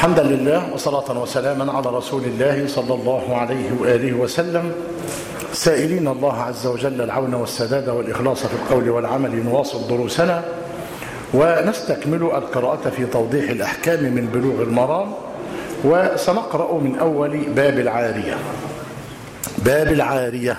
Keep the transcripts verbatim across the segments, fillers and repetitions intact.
حمدا لله وصلاة وسلاما على رسول الله صلى الله عليه وآله وسلم، سائلين الله عز وجل العون والسداد والإخلاص في القول والعمل. نواصل دروسنا ونستكمل القراءة في توضيح الأحكام من بلوغ المرام، وسنقرأ من أول باب العارية. باب العارية.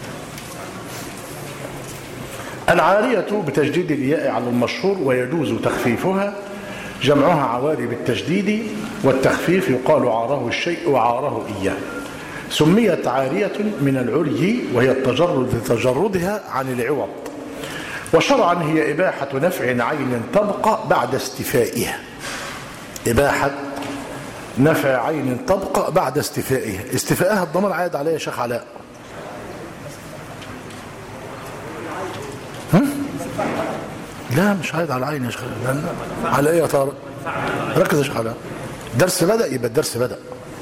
العارية بتجديد الياء على المشهور، ويجوز تخفيفها، جمعها عواري بالتجديد، والتخفيف يقال عاره الشيء وعاره إياه. سميت عارية من العري، وهي التجرد لتجردها عن العوض. وشرعا هي إباحة نفع عين تبقى بعد استيفائها. إباحة نفع عين تبقى بعد استيفائها. استيفائها الضمان عائد عليها يا شيخ علاء. لا مش عايد على العين يا شيخ. على ايه يا طارق؟ ركز يا شيخ علاء. الدرس بدأ، يبقى الدرس بدأ.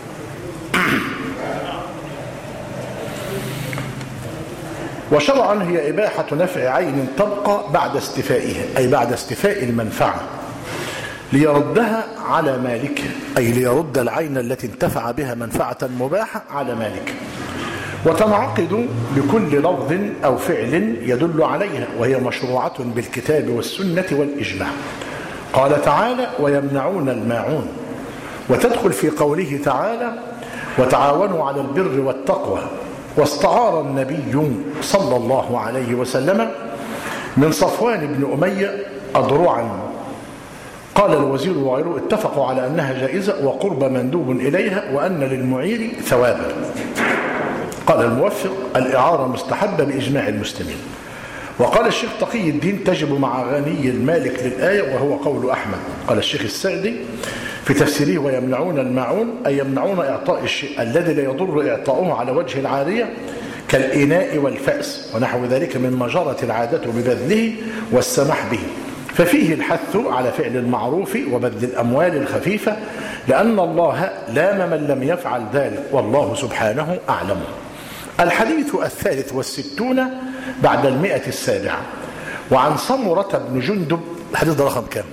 وشرعا هي إباحة نفع عين تبقى بعد استيفائها، أي بعد استيفاء المنفعة، ليردها على مالكها، أي ليرد العين التي انتفع بها منفعة مباحة على مالكها. وتنعقد بكل لفظ أو فعل يدل عليها، وهي مشروعة بالكتاب والسنة والإجماع. قال تعالى: ويمنعون الماعون. وتدخل في قوله تعالى: وتعاونوا على البر والتقوى. واستعار النبي صلى الله عليه وسلم من صفوان بن أمية أضرعا. قال الوزير وغيره: اتفقوا على أنها جائزة وقرب مندوب إليها، وأن للمعير ثوابا. قال الموفق: الإعارة مستحبة بإجماع المسلمين. وقال الشيخ تقي الدين: تجب مع غني المالك للآية، وهو قول أحمد. قال الشيخ السعدي في تفسيره: ويمنعون الماعون، أي يمنعون إعطاء الشيء الذي لا يضر إعطاؤه على وجه العارية، كالإناء والفأس ونحو ذلك مما جرت العادة ببذله والسماح به. ففيه الحث على فعل المعروف وبذل الأموال الخفيفة، لأن الله لام من لم يفعل ذلك، والله سبحانه أعلم. الحديث الثالث والستون بعد المئة السابعة. وعن سمرة بن جندب. الحديث ده رقم كام؟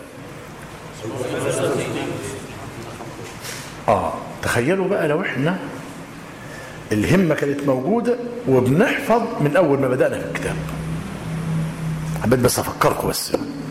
آه تخيلوا بقى لو احنا الهمة كانت موجودة وبنحفظ من أول ما بدأنا في الكتاب. حبيت بس أفكركم بس.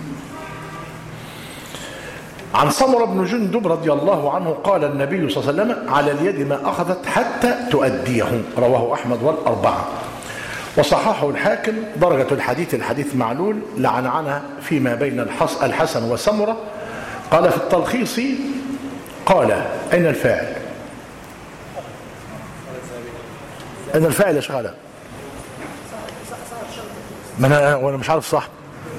عن سمرة بن جندب رضي الله عنه قال النبي صلى الله عليه وسلم: على اليد ما أخذت حتى تؤديه. رواه أحمد والأربعة. وصححه الحاكم. درجة الحديث الحديث معلول، لعنعنة فيما بين الحسن وسمرة. قال في التلخيص: قال أين الفاعل؟ أين الفاعل يا شغالة؟ ما أنا وأنا مش عارف صح.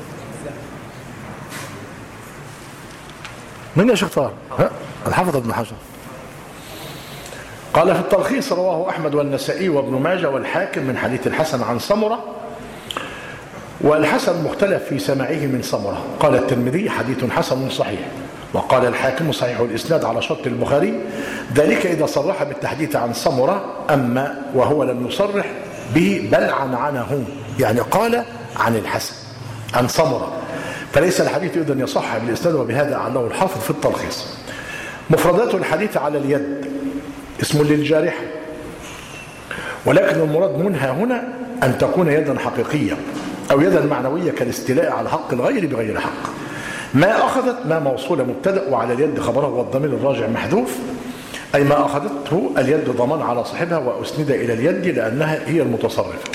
من يا شيخ طارق؟ الحافظ ابن حجر. قال في التلخيص: رواه أحمد والنسائي وابن ماجه والحاكم من حديث الحسن عن سمرة. والحسن مختلف في سماعه من سمرة. قال الترمذي: حديث حسن صحيح. وقال الحاكم: صحيح الإسناد على شرط البخاري، ذلك إذا صرح بالتحديث عن سمرة، أما وهو لم يصرح به بل عنعنه، يعني قال عن الحسن عن سمرة، فليس الحديث إذن يصح بالإسناد، وبهذا أعلاه الحافظ في التلخيص. مفردات الحديث على اليد: اسم للجارحة، ولكن المراد منها هنا أن تكون يدا حقيقية أو يدا معنوية، كالاستيلاء على حق الغير بغير حق. ما أخذت ما موصولة مبتدأ، وعلى اليد خبره، والضمير الراجع محذوف، أي ما أخذته اليد ضمان على صاحبها، وأسند إلى اليد لأنها هي المتصرفة.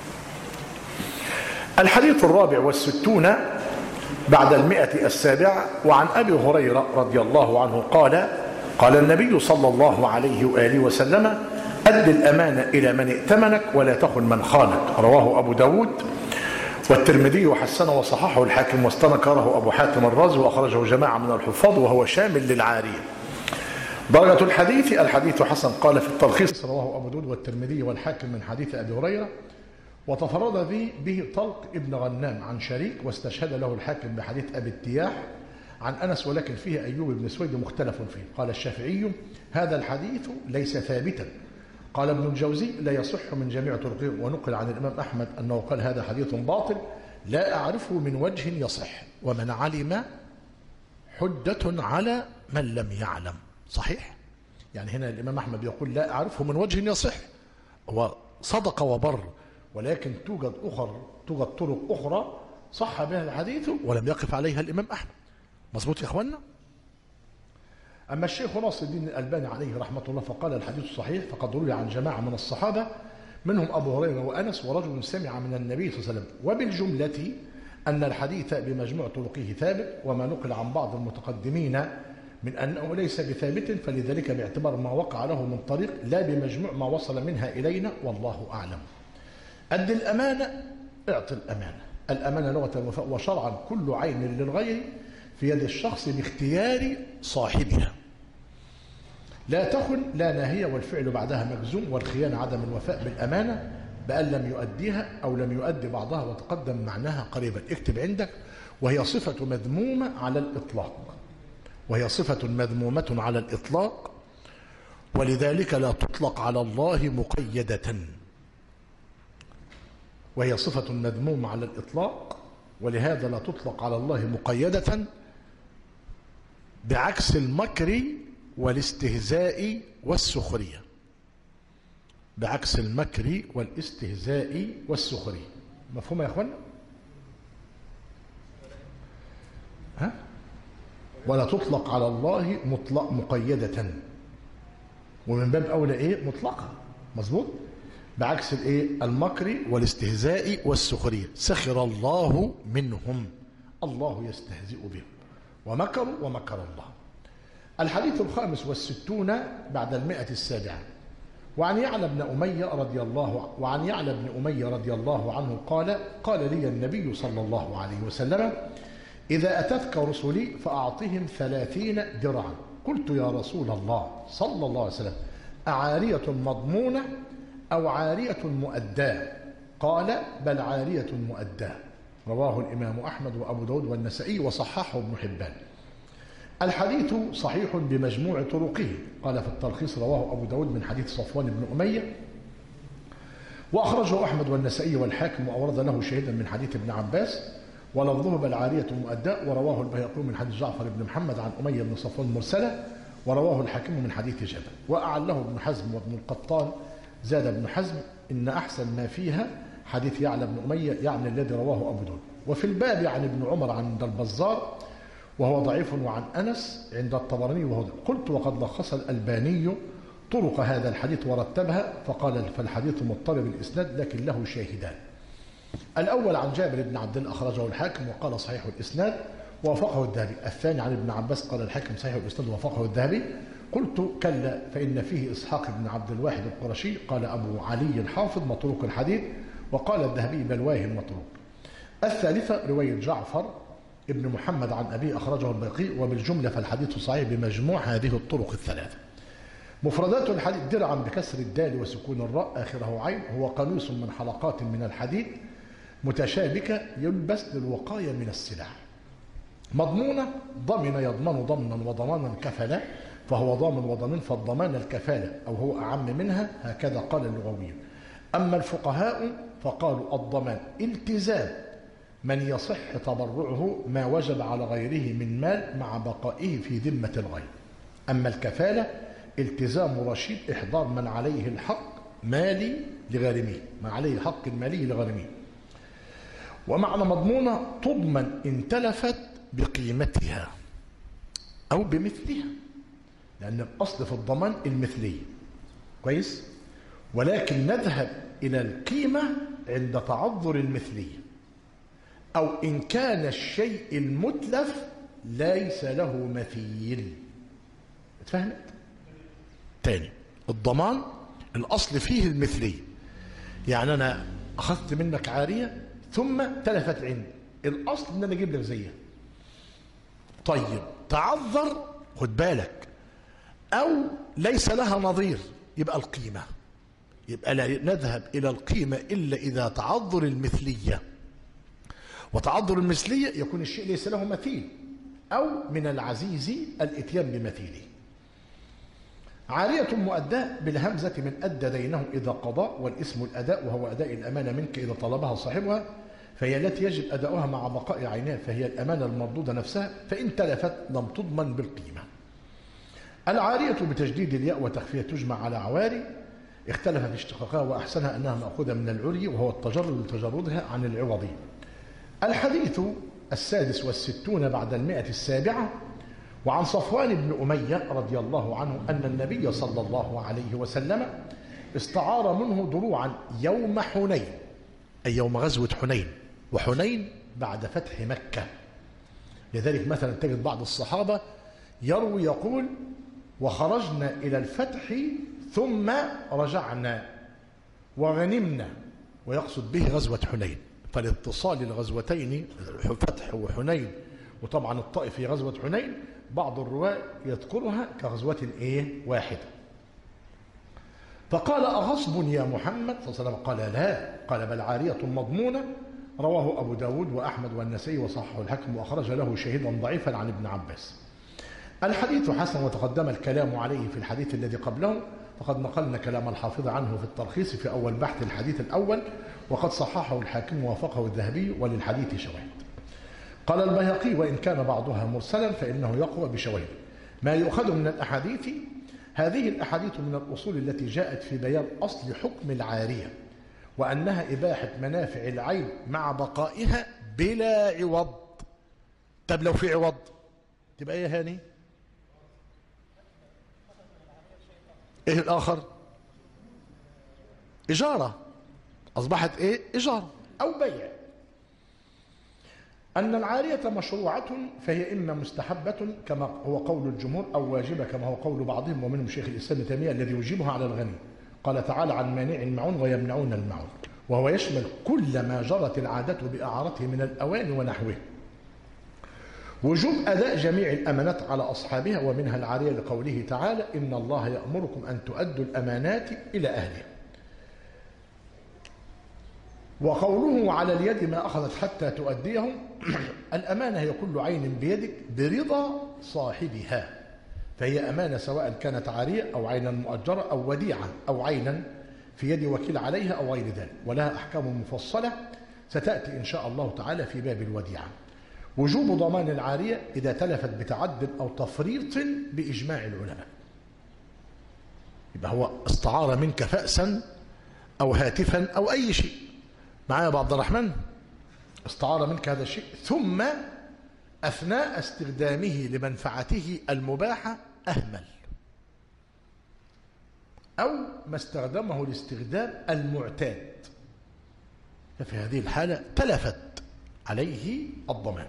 الحديث الرابع والستون بعد المئة السابعة. وعن أبي هريرة رضي الله عنه قال: قال النبي صلى الله عليه وآله وسلم: أد الأمانة إلى من ائتمنك ولا تخن من خانك. رواه أبو داود والترمذي وحسنه وصححه الحاكم، واستنكره أبو حاتم الرازي، وأخرجه جماعة من الحفاظ، وهو شامل للعارية. درجة الحديث الحديث حسن. قال في التلخيص: رواه أبو داود والترمذي والحاكم من حديث أبي هريرة. وتفرد به طلق ابن غنام عن شريك، واستشهد له الحاكم بحديث أبي التياح عن أنس، ولكن فيه أيوب بن سويد مختلف فيه. قال الشافعي: هذا الحديث ليس ثابتا. قال ابن الجوزي: لا يصح من جميع طرقه. ونقل عن الإمام أحمد أنه قال: هذا حديث باطل لا أعرفه من وجه يصح، ومن علم حجة على من لم يعلم. صحيح؟ يعني هنا الإمام أحمد يقول لا أعرفه من وجه يصح، هو صدق وبر، ولكن توجد أخر توجد طرق أخرى صح بها الحديث ولم يقف عليها الإمام أحمد. مظبوط يا إخوانا؟ أما الشيخ ناصر الدين الألباني عليه رحمة الله فقال الحديث صحيح، فقد روي عن جماعة من الصحابة منهم أبو هريرة وأنس ورجل سمع من النبي صلى الله عليه وسلم، وبالجملة أن الحديث بمجموع طرقه ثابت، وما نقل عن بعض المتقدمين من أنه ليس بثابت فلذلك باعتبار ما وقع له من طريق لا بمجموع ما وصل منها إلينا، والله أعلم. أد الأمانة، اعطي الأمانة. الأمانة لغة الوفاء وشرعا كل عين للغير في يد الشخص باختيار صاحبها. لا تخن لا ناهية، والفعل بعدها مجزوم، والخيانة عدم الوفاء بالأمانة بأن لم يؤديها أو لم يؤدي بعضها، وتقدم معناها قريبا. اكتب عندك: وهي صفة مذمومة على الإطلاق، وهي صفة مذمومة على الإطلاق، ولذلك لا تطلق على الله مقيدة. وهي صفة مذمومة على الإطلاق ولهذا لا تطلق على الله مقيدة، بعكس المكر والاستهزاء والسخرية. بعكس المكر والاستهزاء والسخرية. مفهوم يا اخوانا؟ ها؟ ولا تطلق على الله مطلق مقيدة، ومن باب اولى ايه؟ مطلقة. مظبوط؟ بعكس الايه؟ المكر والاستهزاء والسخرية. سخر الله منهم، الله يستهزئ بهم، ومكروا ومكر الله. الحديث الخامس والستون بعد المئة السابعة. وعن يعلى بن أمية رضي الله وعن يعلى بن أمية رضي الله عنه قال: قال لي النبي صلى الله عليه وسلم: إذا أتتك رسلي فأعطهم ثلاثين درعا. قلت: يا رسول الله صلى الله عليه وسلم، أعارية مضمونة أو عارية مؤداة؟ قال: بل عارية مؤداة. رواه الإمام أحمد وأبو داود والنسائي وصححه ابن حبان. الحديث صحيح بمجموع طرقه. قال في التلخيص: رواه أبو داود من حديث صفوان بن أمية، وأخرجه أحمد والنسائي والحاكم، وأورد له شهيدا من حديث ابن عباس ولفظه بل عارية مؤداة. ورواه البيهقي من حديث جعفر بن محمد عن أمية بن صفوان مرسلة، ورواه الحاكم من حديث جابر. وأعله ابن حزم وابن القطان. زاد ابن حزم: إن أحسن ما فيها حديث يعلى بن أمية، يعني الذي رواه أبو داود. وفي الباب عن ابن عمر عند البزار وهو ضعيف، وعن أنس عند الطبراني وهو ضعيف. قلت: وقد لخص الألباني طرق هذا الحديث ورتبها، فقال: فالحديث مضطرب الإسناد لكن له شاهدان. الأول عن جابر بن عبد الله أخرجه الحاكم وقال صحيح الإسناد ووافقه الذهبي. الثاني عن ابن عباس قال الحاكم صحيح الإسناد ووافقه الذهبي. قلت: كلا، فإن فيه إسحاق بن عبد الواحد القرشي. قال أبو علي الحافظ: مطروق الحديث. وقال الذهبي: بل واهم مطروق. الثالثة رواية جعفر ابن محمد عن أبي أخرجه البيهقي. وبالجملة فالحديث صحيح بمجموع هذه الطرق الثلاثة. مفردات الحديث: درعا بكسر الدال وسكون الراء آخره عين، هو قميص من حلقات من الحديد متشابكة يلبس للوقاية من السلاح. مضمونة: ضمن يضمن ضمنا وضمانا كفلا، فهو ضامن وضمين، فالضمان الكفالة أو هو أعم منها، هكذا قال اللغويون. أما الفقهاء فقالوا الضمان التزام من يصح تبرعه ما وجب على غيره من مال مع بقائه في ذمة الغير. أما الكفالة التزام رشيد إحضار من عليه الحق مالي لغارميه، من عليه حق مالي لغارميه. ومعنى مضمونة: تضمن إن تلفت بقيمتها أو بمثلها، لأن الأصل في الضمان المثلية. كويس؟ ولكن نذهب إلى القيمة عند تعذر المثلية، أو إن كان الشيء المتلف ليس له مثيل. اتفهمت؟ تاني، الضمان الأصل فيه المثلية، يعني أنا أخذت منك عارية ثم تلفت عندي، الأصل إن أنا أجيب لك زيها. طيب تعذر، خد بالك، أو ليس لها نظير، يبقى القيمة، يبقى لا نذهب إلى القيمة إلا إذا تعذر المثلية. وتعذر المثلية يكون الشيء ليس له مثيل، أو من العزيز الإتيان بمثيله. عارية مؤداة بالهمزة من أدى دينه إذا قضى، والاسم الأداء وهو أداء الأمانة منك إذا طلبها صاحبها، فهي التي يجب أداؤها مع بقاء عينها، فهي الأمانة المردودة نفسها، فإن تلفت لم تضمن بالقيمة. العارية بتجديد الياء وتخفية تجمع على عواري، اختلف في اشتقاقها وأحسنها أنها مأخوذة من العري وهو التجرد لتجردها عن العوض. الحديث السادس والستون بعد المئة السابعة، وعن صفوان بن أمية رضي الله عنه أن النبي صلى الله عليه وسلم استعار منه دروعا يوم حنين، أي يوم غزوة حنين، وحنين بعد فتح مكة. لذلك مثلا تجد بعض الصحابة يروي يقول وخرجنا إلى الفتح ثم رجعنا وغنمنا، ويقصد به غزوة حنين. فالاتصال الغزوتين فتح وحنين، وطبعا الطائف في غزوة حنين بعض الرواة يذكرها كغزوة ايه واحدة. فقال أغصب يا محمد صلى الله عليه وسلم؟ قال لا، قال بل عارية مضمونة. رواه أبو داود وأحمد والنسائي وصححه الحاكم وأخرج له شهيدا ضعيفا عن ابن عباس. الحديث حسن وتقدم الكلام عليه في الحديث الذي قبله، فقد نقلنا كلام الحافظ عنه في الترخيص في أول بحث الحديث الأول، وقد صححه الحاكم ووافقه الذهبي وللحديث شواهد. قال البيهقي وإن كان بعضها مرسلا فإنه يقوى بشواهد. ما يؤخذ من الأحاديث: هذه الأحاديث من الأصول التي جاءت في بيان أصل حكم العارية، وأنها إباحة منافع العين مع بقائها بلا عوض. طب لو في عوض تبقى ايه هاني؟ ايه الآخر؟ إجارة، أصبحت ايه؟ إجارة أو بيع. أن العارية مشروعة فهي إما مستحبة كما هو قول الجمهور أو واجبة كما هو قول بعضهم ومنهم شيخ الإسلام ابن تيمية الذي يوجبها على الغني. قال تعالى عن مانع المعون ويمنعون المعون، وهو يشمل كل ما جرت العادة بإعارته من الأواني ونحوه. وجوب أداء جميع الأمانات على أصحابها ومنها العارية لقوله تعالى إن الله يأمركم أن تؤدوا الأمانات إلى أهلها. وقوله على اليد ما أخذت حتى تؤديه، الأمانة هي كل عين بيدك برضا صاحبها، فهي أمانة سواء كانت عارية أو عينا مؤجرة أو وديعة أو عينا في يد وكيل عليها أو غير ذلك، ولها أحكام مفصلة ستأتي إن شاء الله تعالى في باب الوديعة. وجوب ضمان العارية إذا تلفت بتعد أو تفريط بإجماع العلماء. يبقى هو استعار منك فأسا أو هاتفا أو أي شيء، معايا يا عبد الرحمن؟ استعار منك هذا الشيء ثم أثناء استخدامه لمنفعته المباحة أهمل، أو ما استخدمه الاستخدام المعتاد، ففي هذه الحالة تلفت عليه الضمان.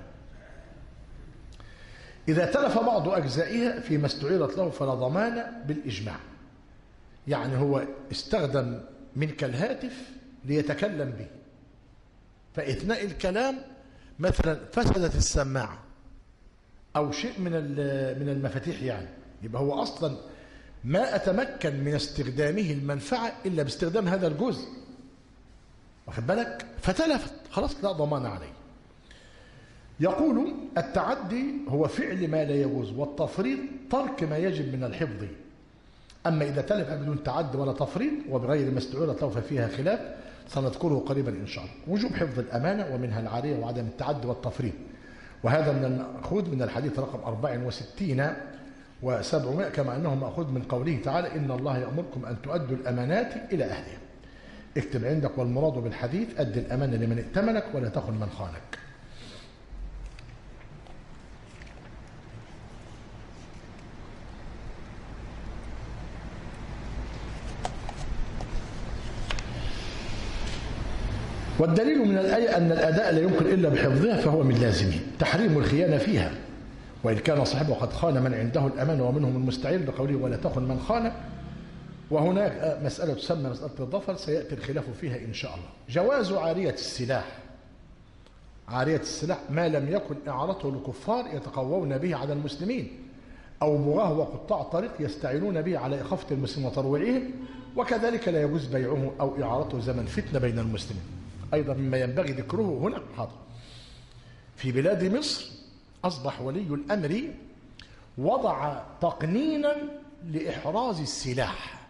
إذا تلف بعض أجزائها فيما استعيرت له فلا ضمان بالإجماع. يعني هو استخدم منك الهاتف ليتكلم به، فإثناء الكلام مثلا فسدت السماعة أو شيء من من المفاتيح، يعني يبقى هو أصلا ما أتمكن من استخدامه المنفعة إلا باستخدام هذا الجزء، واخد بالك؟ فتلفت، خلاص لا ضمان عليه. يقول التعدي هو فعل ما لا يجوز، والتفريط ترك ما يجب من الحفظ. أما إذا تلف بدون تعد ولا تفريط وبغير ما استعيرت له ففيها خلاف سنذكره قريبا إن شاء الله. وجوب حفظ الأمانة ومنها العارية وعدم التعد والتفريط، وهذا من المأخوذ من الحديث رقم أربع وستين وسبعمائة، كما أنه مأخوذ من قوله تعالى إن الله يأمركم أن تؤدوا الأمانات إلى أهلها. اكتب عندك والمراد بالحديث أد الأمانة لمن ائتمنك ولا تخن من خانك. والدليل من الآية أن الأداء لا يمكن إلا بحفظها فهو من لازمه. تحريم الخيانة فيها، وإن كان صاحبه قد خان من عنده الأمان ومنهم المستعير بقوله ولا تخن من خانك. وهناك مسألة تسمى مسألة الظفر سيأتي الخلاف فيها إن شاء الله. جواز عارية السلاح. عارية السلاح ما لم يكن إعارته لكفار يتقوون به على المسلمين، أو بغاه وقطاع طريق يستعينون به على إخافة المسلمين وترويعهم، وكذلك لا يجوز بيعه أو إعارته زمن فتنة بين المسلمين. أيضا مما ينبغي ذكره هنا حاضر في بلاد مصر أصبح ولي الأمر وضع تقنينا لإحراز السلاح،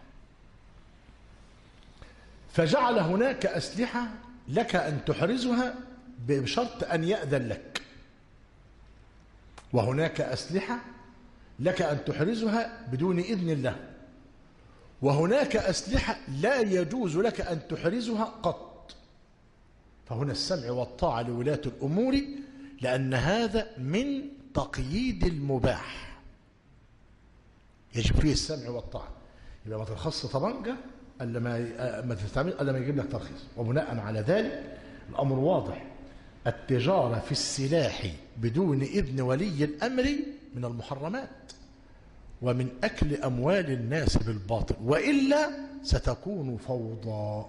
فجعل هناك أسلحة لك أن تحرزها بشرط أن يأذن لك، وهناك أسلحة لك أن تحرزها بدون إذن الله، وهناك أسلحة لا يجوز لك أن تحرزها قط. فهنا السمع والطاعة لولاة الأمور، لأن هذا من تقييد المباح يجب فيه السمع والطاعة. يبقى ما ترخص طبنجة الا ما ما تستعمل الا ما يجيب لك ترخيص. وبناء على ذلك الامر واضح، التجارة في السلاح بدون اذن ولي الامر من المحرمات ومن اكل اموال الناس بالباطل، والا ستكون فوضى،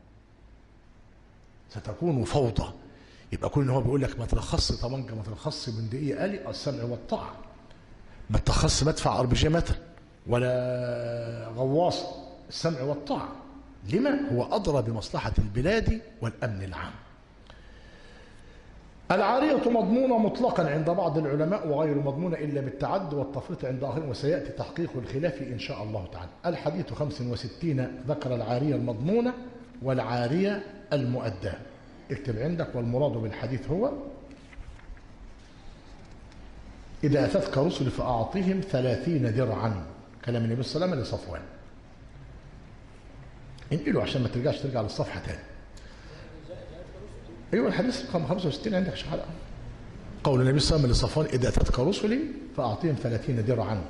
ستكون فوضى. يبقى كل هو بيقول لك ما ترخص طبنجة، ما ترخص بندقية آلي، السمع والطاعة. ما ترخص مدفع ار بي جي مثلا ولا غواصة، السمع والطاعة. لما؟ هو أدرى بمصلحة البلاد والأمن العام. العارية مضمونة مطلقا عند بعض العلماء، وغير مضمونة إلا بالتعد والتفريط عند آخرين، وسيأتي تحقيق الخلاف إن شاء الله تعالى. الحديث خمس وستين ذكر العارية المضمونة والعارية المؤداة. اكتب عندك، والمراد بالحديث هو: إذا أتتك رسل فأعطيهم ثلاثين درعا، كلام النبي صلى الله عليه وسلم لصفوان. انقله عشان ما ترجعش ترجع للصفحة تاني. أيوة الحديث خمسة وستين عندك شحالة. قول النبي صلى الله عليه وسلم لصفوان: إذا أتتك رسلي فأعطيهم ثلاثين درعا.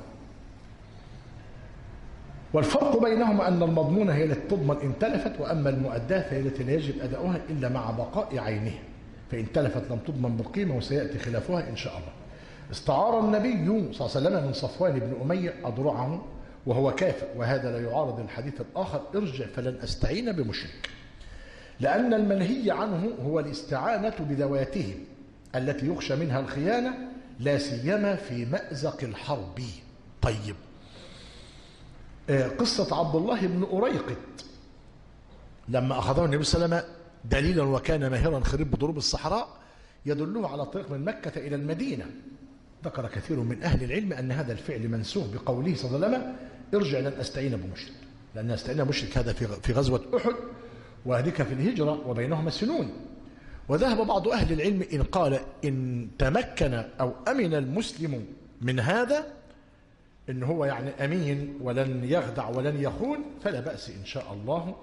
والفرق بينهما أن المضمونة هي التي تضمن إن تلفت، وأما المؤداة فهي التي لا يجب أداؤها إلا مع بقاء عينها، فإن تلفت لم تضمن بالقيمة، وسيأتي خلافها إن شاء الله. استعار النبي صلى الله عليه وسلم من صفوان بن أمية أضرعه وهو كافر، وهذا لا يعارض الحديث الآخر: ارجع فلن أستعين بمشرك، لأن المنهي عنه هو الاستعانة بذواتهم التي يخشى منها الخيانة، لا سيما في مأزق الحرب. طيب، قصة عبد الله بن أريقط لما أخذه النبي صلى الله عليه وسلم دليلا وكان ماهرا خريب بضروب الصحراء يدله على الطريق من مكة إلى المدينة، ذكر كثير من أهل العلم أن هذا الفعل منسوخ بقوله صلى الله عليه وسلم: ارجع لن أستعين بمشرك، لأن أستعين بمشرك هذا في غزوة أحد، وهذيك في الهجرة وبينهما سنون. وذهب بعض أهل العلم إن قال إن تمكن أو أمن المسلم من هذا، إن هو يعني أمين ولن يخدع ولن يخون، فلا بأس إن شاء الله،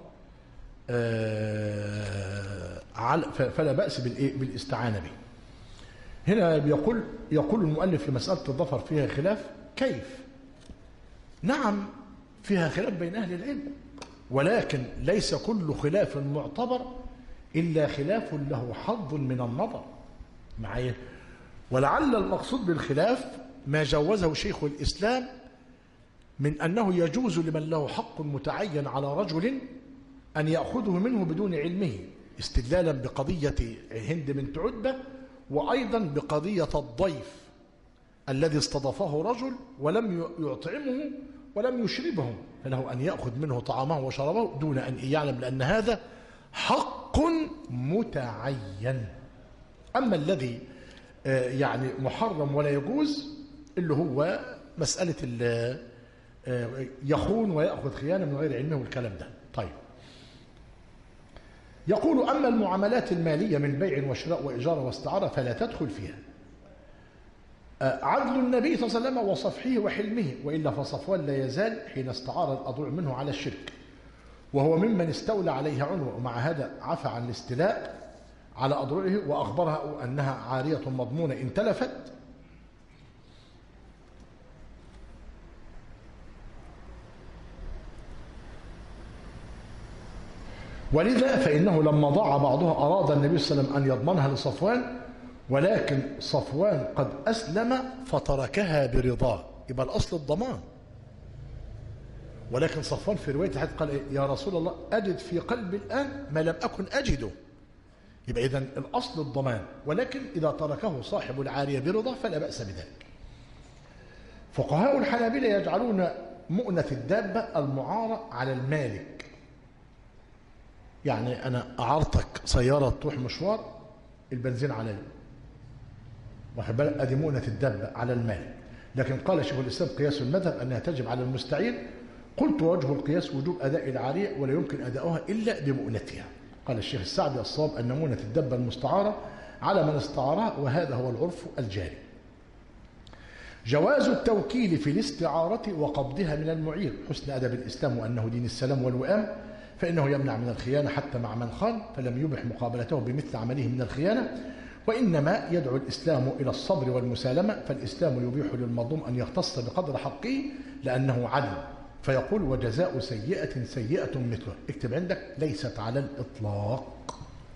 فلا بأس بالاستعانة به. هنا بيقول يقول المؤلف في مسألة الظفر فيها خلاف. كيف؟ نعم فيها خلاف بين أهل العلم، ولكن ليس كل خلاف معتبر إلا خلاف له حظ من النظر معايا. ولعل المقصود بالخلاف ما جوزه شيخ الإسلام من أنه يجوز لمن له حق متعين على رجل أن يأخذه منه بدون علمه، استدلالا بقضية هند بنت عتبة، وأيضا بقضية الضيف الذي استضافه رجل ولم يطعمه ولم يشربه، فله أن يأخذ منه طعامه وشرابه دون أن يعلم، لأن هذا حق متعين. أما الذي يعني محرم ولا يجوز اللي هو مسألة يخون ويأخذ خيانة من غير علمه والكلام ده. طيب، يقول: أما المعاملات المالية من بيع وشراء وإجارة واستعارة فلا تدخل فيها. عدل النبي صلى الله عليه وسلم وصفحه وحلمه، وإلا فصفوان لا يزال حين استعار الأضرع منه على الشرك، وهو ممن استولى عليه عنوة، ومع هذا عفى عن الاستيلاء على أضرعه وأخبرها أنها عارية مضمونة إن تلفت. ولذا فإنه لما ضاع بعضها أراد النبي صلى الله عليه وسلم أن يضمنها لصفوان، ولكن صفوان قد أسلم فتركها برضاه، يبقى الأصل الضمان. ولكن صفوان في رواية الحديث قال: يا رسول الله أجد في قلبي الآن ما لم أكن أجده، يبقى إذن الأصل الضمان، ولكن إذا تركه صاحب العارية برضاه فلا بأس بذلك. فقهاء الحنابلة يجعلون مؤنة الدابة المعارة على المالك، يعني أنا أعرتك سيارة تروح مشوار، البنزين علي، واخد بالك، أدي مؤنة الدابة على المالك. لكن قال شيخ الإسلام: قياس المذهب أنها تجب على المستعير. قلت: وجه القياس وجوب أداء العارية ولا يمكن أداؤها إلا بمؤنتها. قال الشيخ السعدي: الصواب أن مؤنة الدابة المستعارة على من استعارها، وهذا هو العرف الجاري. جواز التوكيل في الاستعارة وقبضها من المعير، حسن أدب الإسلام وأنه دين السلام والوئام، فإنه يمنع من الخيانة حتى مع من خان، فلم يبح مقابلته بمثل عمله من الخيانة، وإنما يدعو الإسلام إلى الصبر والمسالمة، فالإسلام يبيح للمظلوم أن يختص بقدر حقه لأنه عدل، فيقول وجزاء سيئة سيئة مثله. اكتب عندك ليست على الإطلاق،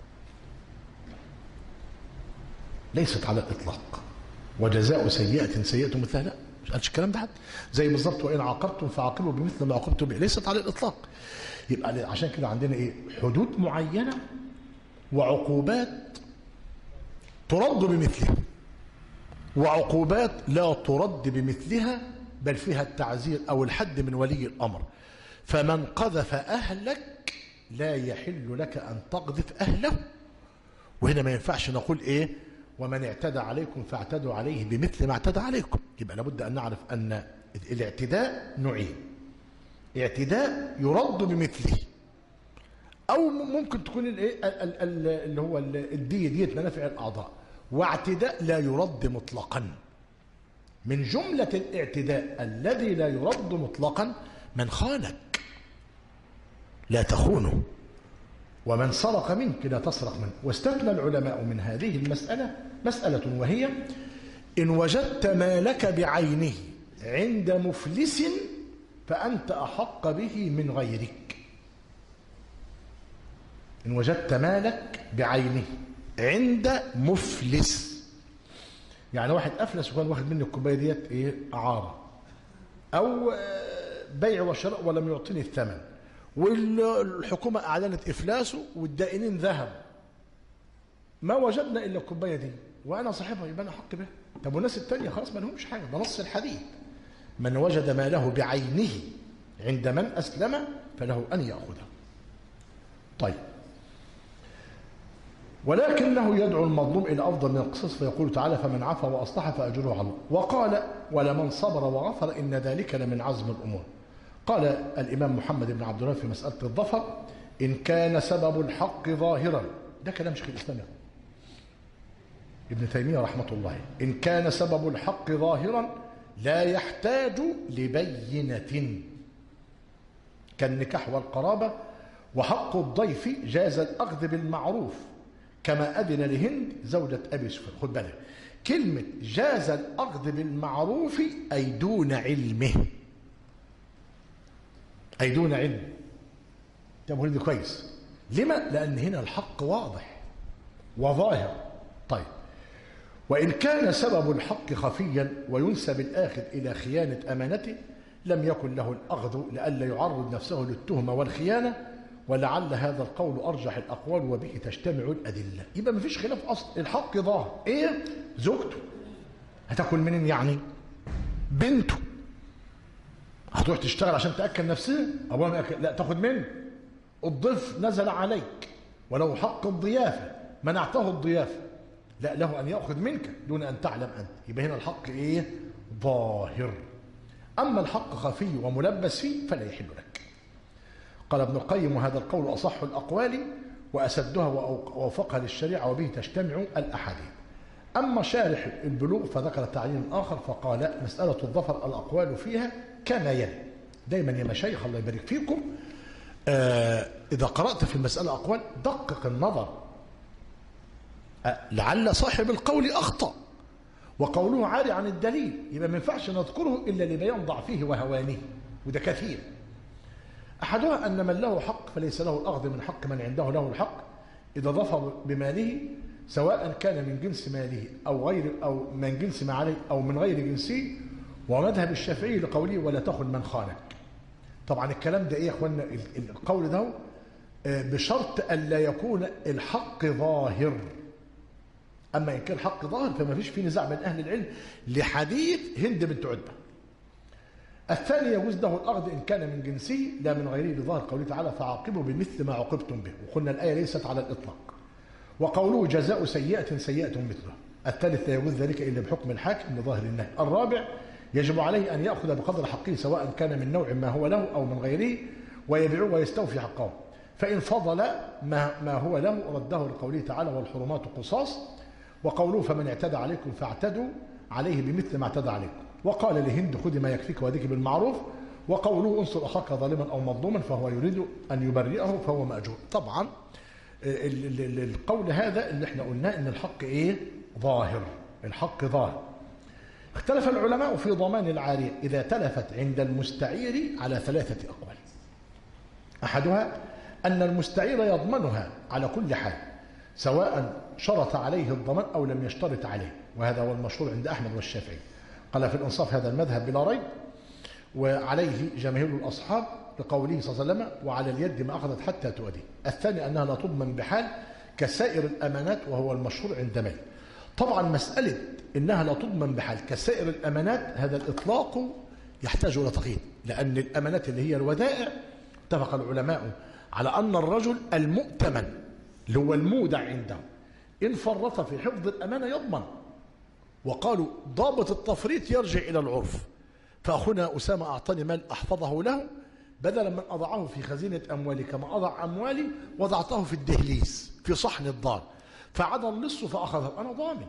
ليست على الإطلاق، وجزاء سيئة سيئة مثلها، لا مش قالش الكلام ده حد. زي بالظبط وإن عاقبتم فعاقبوا بمثل ما عاقبتم به، ليست على الإطلاق. يبقى عشان كده عندنا إيه؟ حدود معينة وعقوبات ترد بمثلها، وعقوبات لا ترد بمثلها بل فيها التعزير أو الحد من ولي الأمر. فمن قذف أهلك لا يحل لك أن تقذف أهله. وهنا ما ينفعش نقول إيه ومن اعتدى عليكم فاعتدوا عليه بمثل ما اعتدى عليكم. يبقى لابد أن نعرف أن الاعتداء نوعين: اعتداء يرد بمثله، أو ممكن تكون اللي هو الدية دية منافع الأعضاء، واعتداء لا يرد مطلقا. من جملة الاعتداء الذي لا يرد مطلقا من خانك لا تخونه، ومن سرق منك لا تسرق منه. واستثنى العلماء من هذه المسألة مسألة، وهي إن وجدت مالك بعينه عند مفلس فأنت أحق به من غيرك. إن وجدت مالك بعينه عند مفلس، يعني واحد أفلس وكان واخد مني الكوباية ديت إيه إعارة أو بيع وشراء ولم يعطيني الثمن، والحكومة أعلنت إفلاسه والدائنين ذهبوا، ما وجدنا إلا الكوباية دي وأنا صاحبها، يبقى أنا حق بها. طب والناس التانية خلاص ما لهمش حاجة، ده نص الحديث: من وجد ماله بعينه عند من أسلم فله أن يأخذه. طيب، ولكنه يدعو المظلوم إلى أفضل من القصص، فيقول تعالى: فمن عفا وأصلح فأجره على الله. وقال: ولمن صبر وغفر إن ذلك لمن عزم الأمور. قال الإمام محمد بن عبد الله في مسألة الظفر: إن كان سبب الحق ظاهرا، ده كلام شيخ الإسلام ابن تيمية رحمة الله، إن كان سبب الحق ظاهرا لا يحتاج لبينة كالنكاح والقرابة، وحق الضيف جاز الأخذ بالمعروف كما أذن لهند زوجة أبي سفيان. خد بالك كلمة جاز الأخذ بالمعروف أي دون علمه، أي دون علم. تقول لي كويس لما؟ لأن هنا الحق واضح وظاهر. طيب، وإن كان سبب الحق خفيا وينسب الآخذ إلى خيانة أمانته لم يكن له الأخذ لئلا يعرض نفسه للتهمة والخيانة، ولعل هذا القول أرجح الأقوال وبه تجتمع الأدلة. يبقى ما فيش خلاف أصل، الحق ظاهر. إيه؟ زوجته هتاكل منين يعني؟ بنته هتروح تشتغل عشان تأكل نفسها؟ أبوها ما أكل. لا تاخد منه. الضيف نزل عليك ولو حق الضيافة منعته الضيافة، لا له أن يأخذ منك دون أن تعلم أنت. يبقى هنا الحق إيه؟ ظاهر. أما الحق خفي وملبس فيه فلا يحل لك. قال ابن القيم: وهذا القول أصح الأقوال وأسدها ووفقها للشريعة وبه تجتمع الأحاديث. أما شارح البلوغ فذكر تعيين آخر فقال: مسألة الظفر الأقوال فيها كما يلي. دايما يا مشايخ الله يبارك فيكم، آه إذا قرأت في المسألة أقوال دقق النظر، آه لعل صاحب القول أخطأ وقوله عاري عن الدليل، يبقى ما ينفعش نذكره إلا لبيان ضعفه وهوانه، وده كثير. أحدها أن من له حق فليس له الأخذ من حق من عنده له الحق إذا ظفر بماله، سواء كان من جنس ماله أو غير أو من جنس ما عليه أو من غير جنسه. ومذهب الشافعي لقوله: ولا تخن من خانك. طبعا الكلام ده إيه يا أخوانا؟ القول ده بشرط أن لا يكون الحق ظاهر. أما إن كان الحق ظاهر فما فيش فيه نزاع بين أهل العلم لحديث هند بنت عتبة. الثاني يجوز له الأخذ إن كان من جنسه لا من غيره لظاهر قوله تعالى: فعاقبوا بمثل ما عوقبتم به. وقلنا الآية ليست على الإطلاق. وقوله: جزاء سيئة سيئة مثله. الثالث لا يجوز ذلك إلا بحكم الحاكم لظاهر النهي. الرابع يجب عليه أن يأخذ بقدر حقه سواء كان من نوع ما هو له أو من غيره ويبيعه ويستوفي حقه، فإن فضل ما, ما هو له رده لقوله تعالى: والحرمات قصاص. وقوله: فمن اعتدى عليكم فاعتدوا عليه بمثل ما اعتدى عليكم. وقال لهند خذي ما يكفيك واديك بالمعروف، وقوله انصر أخاك ظالما أو مظلوما فهو يريد أن يبرئه فهو مأجور. طبعا القول هذا اللي احنا قلناه ان الحق ايه؟ ظاهر، الحق ظاهر. اختلف العلماء في ضمان العارية إذا تلفت عند المستعير على ثلاثة أقوال. أحدها أن المستعير يضمنها على كل حال سواء شرط عليه الضمان أو لم يشترط عليه، وهذا هو المشهور عند أحمد والشافعي. قال في الإنصاف هذا المذهب بلا ريب، وعليه جماهير الأصحاب لقوله صلى الله عليه وسلم وعلى اليد ما أخذت حتى تؤدي. الثاني أنها لا تضمن بحال كسائر الأمانات، وهو المشهور عند مالك. طبعا مسألة إنها لا تضمن بحال كسائر الأمانات هذا الإطلاق يحتاج إلى تقييد، لأن الأمانات اللي هي الودائع اتفق العلماء على أن الرجل المؤتمن اللي هو المودع عنده إن فرط في حفظ الأمانة يضمن، وقالوا ضابط التفريط يرجع إلى العرف. فأخونا أسامة أعطاني مال أحفظه له، بدلا من أضعه في خزينة أموالي كما أضع أموالي وضعته في الدهليز في صحن الدار، فعاد اللص فأخذه، أنا ضامن.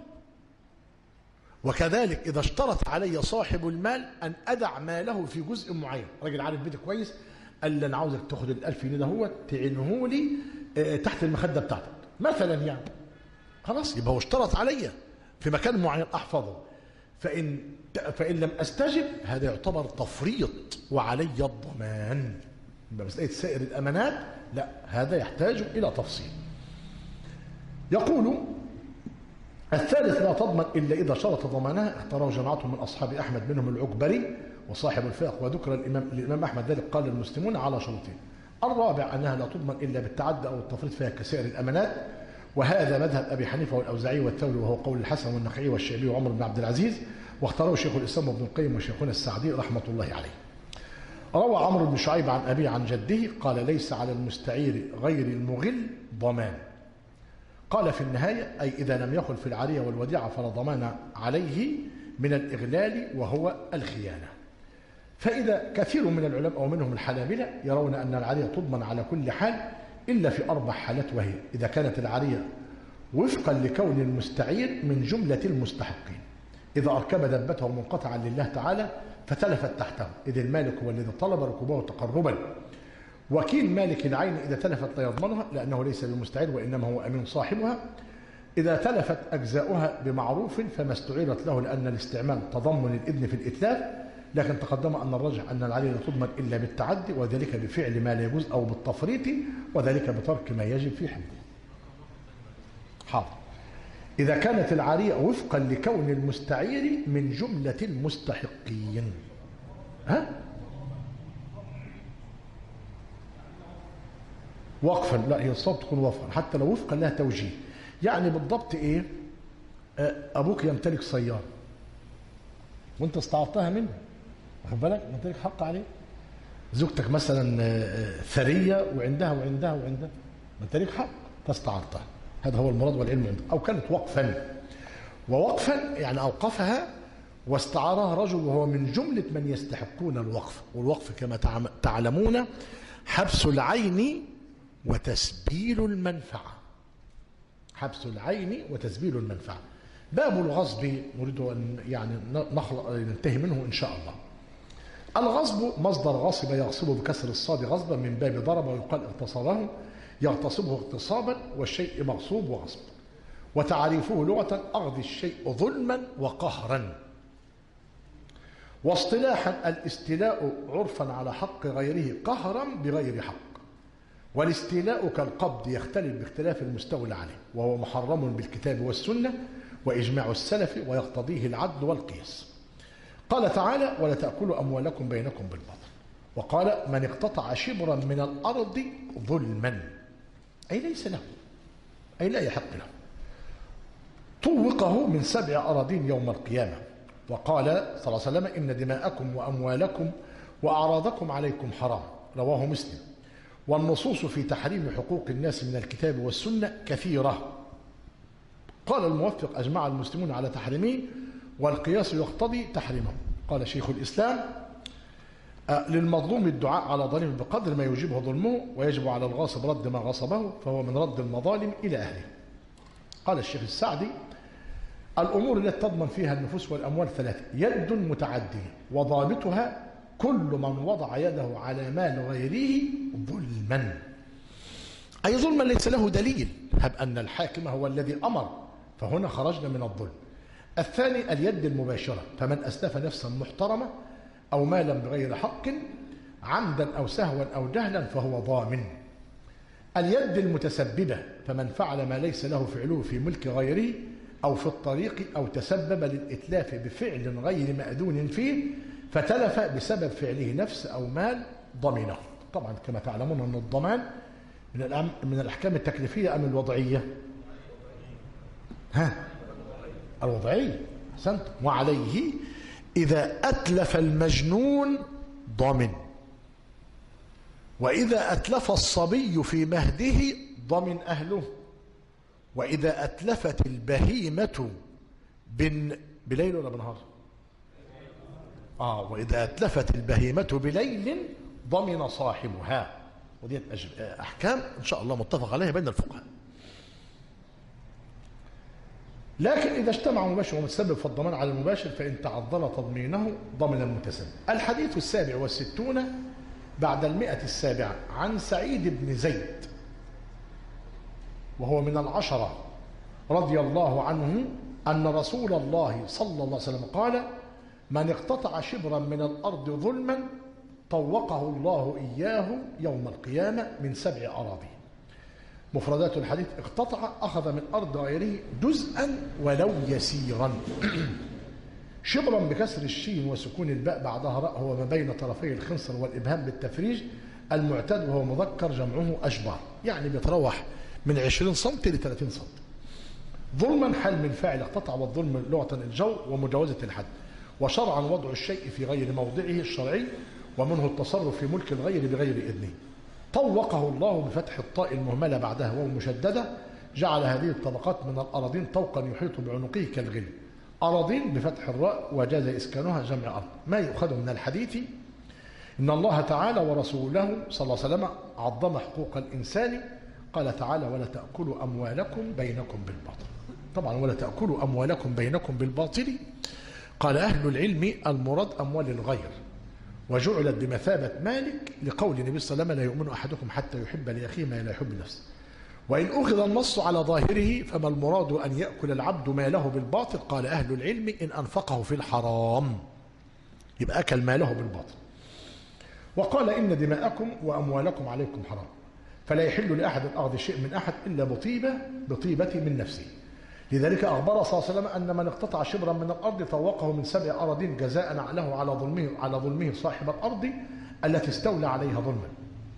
وكذلك إذا اشترط علي صاحب المال أن أدع ماله في جزء معين، راجل عارف بيتي كويس قال لي أنا عاوزك تاخد الألف جنيه ده هو تعينه لي تحت المخدة بتاعتك مثلا، يعني خلاص يبقى هو اشترط علي في مكان معين أحفظه، فإن فإن لم أستجب هذا يعتبر تفريط وعلي الضمان. يبقى مسألة سائر الأمانات لا، هذا يحتاج إلى تفصيل. يقول الثالث لا تضمن إلا إذا شرط ضمانها، اختاره جماعة من أصحاب أحمد منهم العكبري وصاحب الفائق، وذكر الإمام, الإمام أحمد ذلك قال المسلمون على شروطين. الرابع أنها لا تضمن إلا بالتعدي أو التفريط فيها كسائر الأمانات، وهذا مذهب أبي حنيفة والأوزاعي والثوري، وهو قول الحسن والنخعي والشعبي وعمر بن عبد العزيز، واختاره شيخ الإسلام وابن القيم وشيخنا السعدي رحمة الله عليه. روى عمرو بن شعيب عن أبيه عن جده قال ليس على المستعير غير المغل ضمان. قال في النهاية أي إذا لم يخل في العارية والوديعة فلا ضمان عليه من الإغلال وهو الخيانة. فإذا كثير من العلماء ومنهم الحنابلة يرون أن العارية تضمن على كل حال إلا في أربع حالات، وهي إذا كانت العارية وفقا لكون المستعير من جملة المستحقين، إذا أركب دبته منقطعا لله تعالى فتلفت تحته إذ المالك هو الذي طلب ركوبه تقربا، وكيل مالك العين إذا تلفت لا يضمنها لأنه ليس بمستعير وإنما هو أمين صاحبها، إذا تلفت أجزاؤها بمعروف فما استعيرت له لأن الاستعمال تضمن الإذن في الإتلاف، لكن تقدم أن الرجح أن العارية لا تضمن إلا بالتعدي، وذلك بفعل ما لا يجوز أو بالتفريط، وذلك بترك ما يجب في حفظه. حاضر. إذا كانت العارية وفقا لكون المستعير من جملة المستحقين. ها؟ وقفا، لا هي الصواب تكون وفقا حتى لو وفقا لها توجيه. يعني بالضبط إيه؟ أبوك يمتلك سيارة وأنت استعرتها منه، واخد بالك؟ يمتلك حق عليه. زوجتك مثلا ثرية وعندها وعندها وعندها، يمتلك حق فاستعرتها، هذا هو المراد والعلم عنده. أو كانت وقفا، ووقفا يعني أوقفها واستعارها رجل وهو من جملة من يستحقون الوقف. والوقف كما تعلمون حبس العين وتسبيل المنفعة، حبس العين وتسبيل المنفعة. باب الغصب نريد أن يعني ننتهي منه إن شاء الله. الغصب مصدر غصب يغصب بكسر الصاد غصبا من باب ضرب، ويقال اغتصبه يغتصبه اغتصابا، والشيء مغصوب وغصب. وتعريفه لغة أخذ الشيء ظلما وقهرا. واصطلاحا الاستيلاء عرفا على حق غيره قهرا بغير حق، والاستيلاء كالقبض يختلف باختلاف المستولى عليه، وهو محرم بالكتاب والسنة وإجماع السلف، ويقتضيه العدل والقياس. قال تعالى ولا تأكلوا أموالكم بينكم بالباطل. وقال من اقتطع شبرا من الأرض ظلما، أي ليس له، أي لا يحق له، طوقه من سبع أراضين يوم القيامة. وقال صلى الله عليه وسلم إن دماءكم وأموالكم وأعراضكم عليكم حرام، رواه مسلم. والنصوص في تحريم حقوق الناس من الكتاب والسنة كثيرة. قال الموفق أجمع المسلمون على تحريمه، والقياس يقتضي تحريمه. قال شيخ الإسلام للمظلوم الدعاء على ظالم بقدر ما يوجبه ظلمه، ويجب على الغاصب رد ما غصبه، فهو من رد المظالم إلى أهله. قال الشيخ السعدي الأمور التي تضمن فيها النفوس والأموال ثلاثة: يد متعدية، وضابطها كل من وضع يده على مال غيره ظلما، أي ظلما ليس له دليل، هب أن الحاكم هو الذي أمر، فهنا خرجنا من الظلم. الثاني اليد المباشرة، فمن أسلف نفسا محترمة أو مالا بغير حق عمدا أو سهوا أو جهلا فهو ضامن. اليد المتسببة، فمن فعل ما ليس له فعله في ملك غيره أو في الطريق أو تسبب للإتلاف بفعل غير مأذون فيه فتلف بسبب فعله نفس أو مال ضمنه. طبعا كما تعلمون أن الضمان من من الأحكام التكليفية أم الوضعية؟ ها الوضعية، أحسنت. وعليه إذا أتلف المجنون ضمن، وإذا أتلف الصبي في مهده ضمن أهله، وإذا أتلفت البهيمة بن بليل ولا بنهار؟ آه وإذا أتلفت البهيمة بليل ضمن صاحبها. ودي أحكام إن شاء الله متفق عليها بين الفقهاء. لكن إذا اجتمع مباشر ومتسبب فالضمان على المباشر، فإن تعذر تضمينه ضمن المتسبب. الحديث السابع والستون بعد المئة السابعة عن سعيد بن زيد وهو من العشرة رضي الله عنه أن رسول الله صلى الله عليه وسلم قال: من اقتطع شبرا من الأرض ظلما طوقه الله إياه يوم القيامة من سبع أراضي. مفردات الحديث: اقتطع أخذ من أرض غيره جزءا ولو يسيرا. شبرا بكسر الشين وسكون الباء بعدها راء هو ما بين طرفي الخنصر والإبهام بالتفريج المعتاد، وهو مذكر جمعه أشبار، يعني بيتراوح من عشرين سنتي ل ثلاثين سنتي. ظلما حل من فاعل اقتطع، والظلم لغة الجو ومجاوزة الحد، وشرعا وضع الشيء في غير موضعه الشرعي، ومنه التصرف في ملك الغير بغير إذنه. طوقه الله بفتح الطاء المهملة بعدها وهو مشددة، جعل هذه الطبقات من الأراضين طوقا يحيط بعنقه كالغل. أراضين بفتح الراء وجاز إسكانها جمع أرض. ما يؤخذ من الحديث إن الله تعالى ورسوله صلى الله عليه وسلم عظم حقوق الإنسان. قال تعالى: ولا تأكلوا أموالكم بينكم بالباطل. طبعا ولا تأكلوا أموالكم بينكم بالباطل، قال أهل العلم المراد أموال الغير، وجعلت بمثابة مالك لقول النبي صلى الله عليه وسلم: لا يؤمن أحدكم حتى يحب لأخيه ما لا يحب لنفسه. وإن أخذ النص على ظاهره فما المراد أن يأكل العبد ماله بالباطل؟ قال أهل العلم: إن أنفقه في الحرام يبقى أكل ماله بالباطل. وقال: إن دماءكم وأموالكم عليكم حرام، فلا يحل لأحد أخذ شيء من أحد إلا بطيبة بطيبة من نفسه. لذلك أخبر صلى الله عليه وسلم أن من اقتطع شبرا من الأرض طوقه من سبع أراضين جزاء له على ظلمه على ظلمه صاحب الأرض التي استولى عليها ظلما.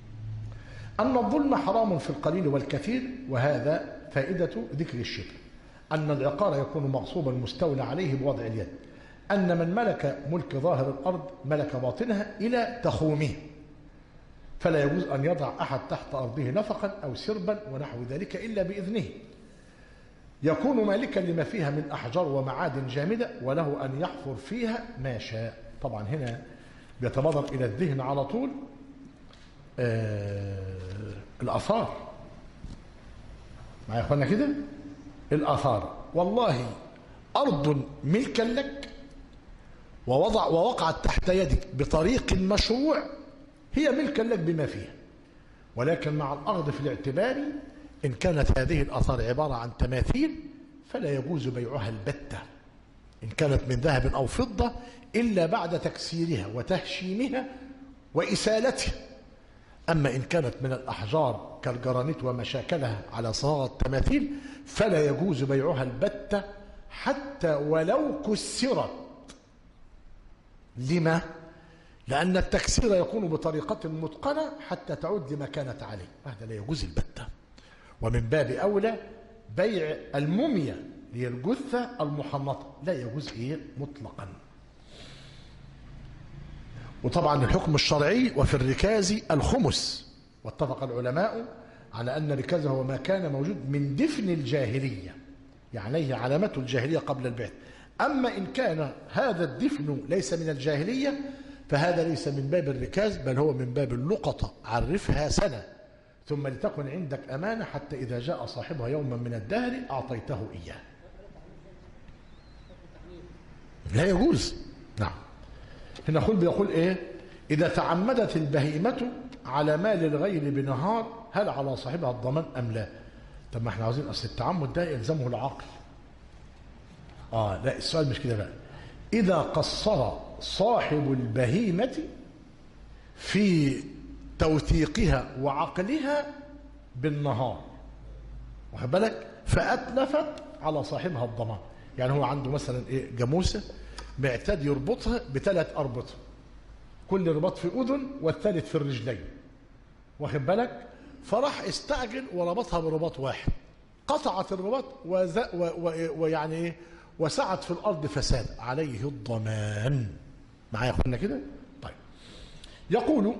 أن الظلم حرام في القليل والكثير، وهذا فائدة ذكر الشبر، أن العقار يكون مغصوبا مستولى عليه بوضع اليد، أن من ملك ملك ظاهر الأرض ملك باطنها إلى تخومه، فلا يجوز أن يضع أحد تحت أرضه نفقا أو سربا ونحو ذلك إلا بإذنه. يكون مالكا لما فيها من أحجار ومعادن جامدة، وله أن يحفر فيها ما شاء. طبعا هنا بيتبادر إلى الذهن على طول آه الآثار. معايا يا أخوانا كده؟ الآثار. والله أرض ملكا لك ووضع ووقعت تحت يدك بطريق مشروع هي ملكا لك بما فيها، ولكن مع الأخذ في الاعتبار إن كانت هذه الآثار عبارة عن تماثيل فلا يجوز بيعها البتة إن كانت من ذهب أو فضة إلا بعد تكسيرها وتهشيمها وإسالتها. أما إن كانت من الأحجار كالجرانيت وما شاكلها على صياغة التماثيل فلا يجوز بيعها البتة حتى ولو كسرت. لما؟ لأن التكسير يكون بطريقة متقنة حتى تعود لما كانت عليه، هذا لا يجوز البتة. ومن باب أولى بيع الموميا هي الجثة المحنطة لا يجوز إيه مطلقا. وطبعا الحكم الشرعي وفي الركاز الخمس، واتفق العلماء على أن الركاز هو ما كان موجود من دفن الجاهلية، يعني علامة الجاهلية قبل البعث. أما إن كان هذا الدفن ليس من الجاهلية فهذا ليس من باب الركاز، بل هو من باب اللقطة، عرفها سنة ثم لتكن عندك أمانة حتى إذا جاء صاحبها يوما من الدهر أعطيته إياه. لا يجوز. نعم. هنا يقول بيقول ايه؟ اذا تعمدت البهيمة على مال الغير بنهار هل على صاحبها الضمان ام لا؟ طب ما احنا عاوزين اصل التعمد ده يلزمه العقل. اه لا، السؤال مش كده بقى. اذا قصر صاحب البهيمة في توثيقها وعقلها بالنهار، واخد بالك، فاتلفت على صاحبها الضمان. يعني هو عنده مثلا ايه جاموسه معتاد يربطها بثلاث اربطه، كل رباط في اذن والثالث في الرجلين، واخد بالك، فراح استعجل وربطها برباط واحد، قطعت الرباط ويعني ايه وسعت في الارض فساد، عليه الضمان. معايا يا اخوانا كده؟ طيب. يقول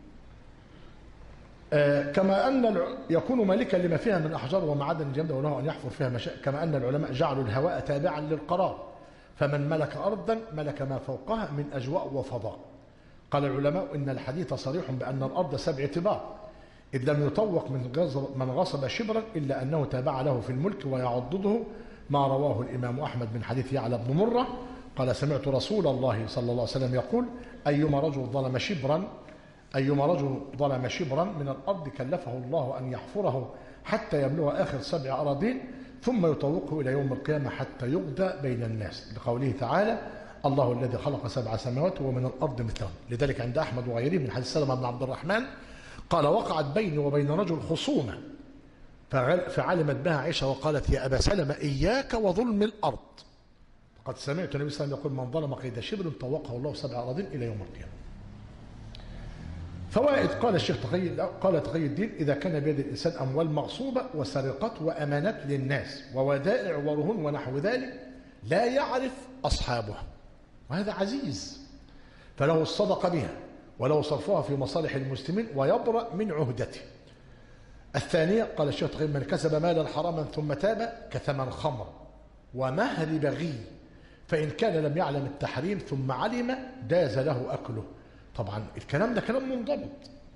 آه كما أن يكون مالكا لما فيها من أحجار ومعادن جامدة وله أن يحفر فيها مشاء، كما أن العلماء جعلوا الهواء تابعا للقرار، فمن ملك أرضا ملك ما فوقها من أجواء وفضاء. قال العلماء إن الحديث صريح بأن الأرض سبع طباق، إذ لم يطوق من غصب شبرا إلا أنه تابع له في الملك ويعضده، ما رواه الإمام أحمد من حديث يعلى بن مرة قال سمعت رسول الله صلى الله عليه وسلم يقول أيما رجل ظلم شبرا أيما رجل ظلم شبرا من الأرض كلفه الله أن يحفره حتى يبلغ آخر سبع أراضين ثم يطوقه إلى يوم القيامة حتى يقضى بين الناس، لقوله تعالى الله الذي خلق سبع سماوات ومن الأرض مثلهم. لذلك عند أحمد وغيره من حديث سلمة بن عبد الرحمن قال وقعت بيني وبين رجل خصومة فعلمت بها عائشة وقالت يا أبا سلمة إياك وظلم الأرض، قد سمعت النبي صلى الله عليه وسلم يقول من ظلم قيد شبر طوقه الله سبع أراضين إلى يوم القيامة. فوائد. قال الشيخ تقي قال تقي الدين إذا كان بيد الإنسان أموال مغصوبة وسرقات وأمانات للناس وودائع ورهون ونحو ذلك لا يعرف أصحابها، وهذا عزيز، فله الصدقة بها وله صرفها في مصالح المسلمين ويبرأ من عهدته. الثانية قال الشيخ تقي من كسب مالا حراما ثم تاب كثمن خمر ومهر بغي، فإن كان لم يعلم التحريم ثم علم جاز له أكله. طبعا الكلام ده كلام منضبط،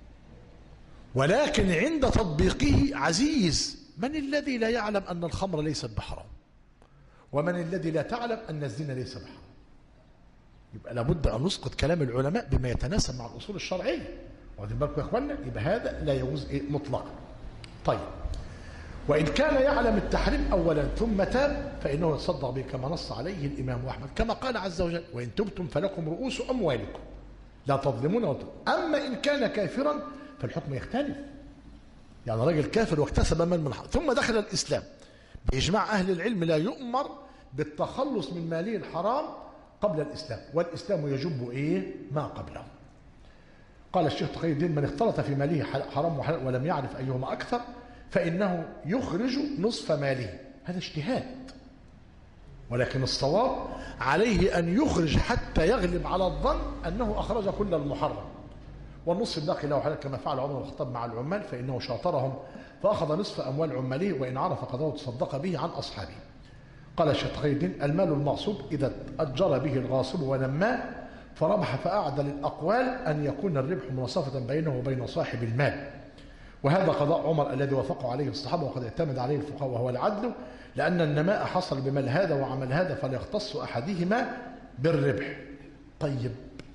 ولكن عند تطبيقه عزيز. من الذي لا يعلم أن الخمر ليست بحرام؟ ومن الذي لا تعلم أن الزنا ليس بحرام؟ يبقى لابد أن نسقط كلام العلماء بما يتناسب مع الأصول الشرعية. واخدين بالكم يا إخوانا؟ يبقى هذا لا يجوز إيه مطلقا. طيب. وإن كان يعلم التحريم أولا ثم تاب فإنه يتصدق به كما نص عليه الإمام أحمد كما قال عز وجل وإن تبتم فلكم رؤوس أموالكم لا تظلمون ولا تظلمون. أما إن كان كافرا فالحكم يختلف. يعني راجل كافر واكتسب مال من حرام ثم دخل الإسلام، بإجماع أهل العلم لا يؤمر بالتخلص من ماله الحرام قبل الإسلام، والإسلام يجب إيه ما قبله. قال الشيخ تقي الدين من اختلط في ماله حرام وحلال ولم يعرف أيهما أكثر فإنه يخرج نصف ماله. هذا اجتهاد، ولكن الصواب عليه أن يخرج حتى يغلب على الظن أنه أخرج كل المحرم، والنصف الباقي له حلال كما فعل عمر بن الخطاب مع العمال فإنه شاطرهم فأخذ نصف أموال عماله وإن عرف قدره تصدق به عن أصحابه. قال الشيخ تقي الدين المال المغصوب إذا أجر به الغاصب ونماه فربح، فأعدل الأقوال أن يكون الربح مناصفة بينه وبين صاحب المال، وهذا قضاء عمر الذي وافقوا عليه الصحابة وقد اعتمد عليه الفقهاء وهو العدل، لأن النماء حصل بمال هذا وعمل هذا فلا يختص أحدهما بالربح. طيب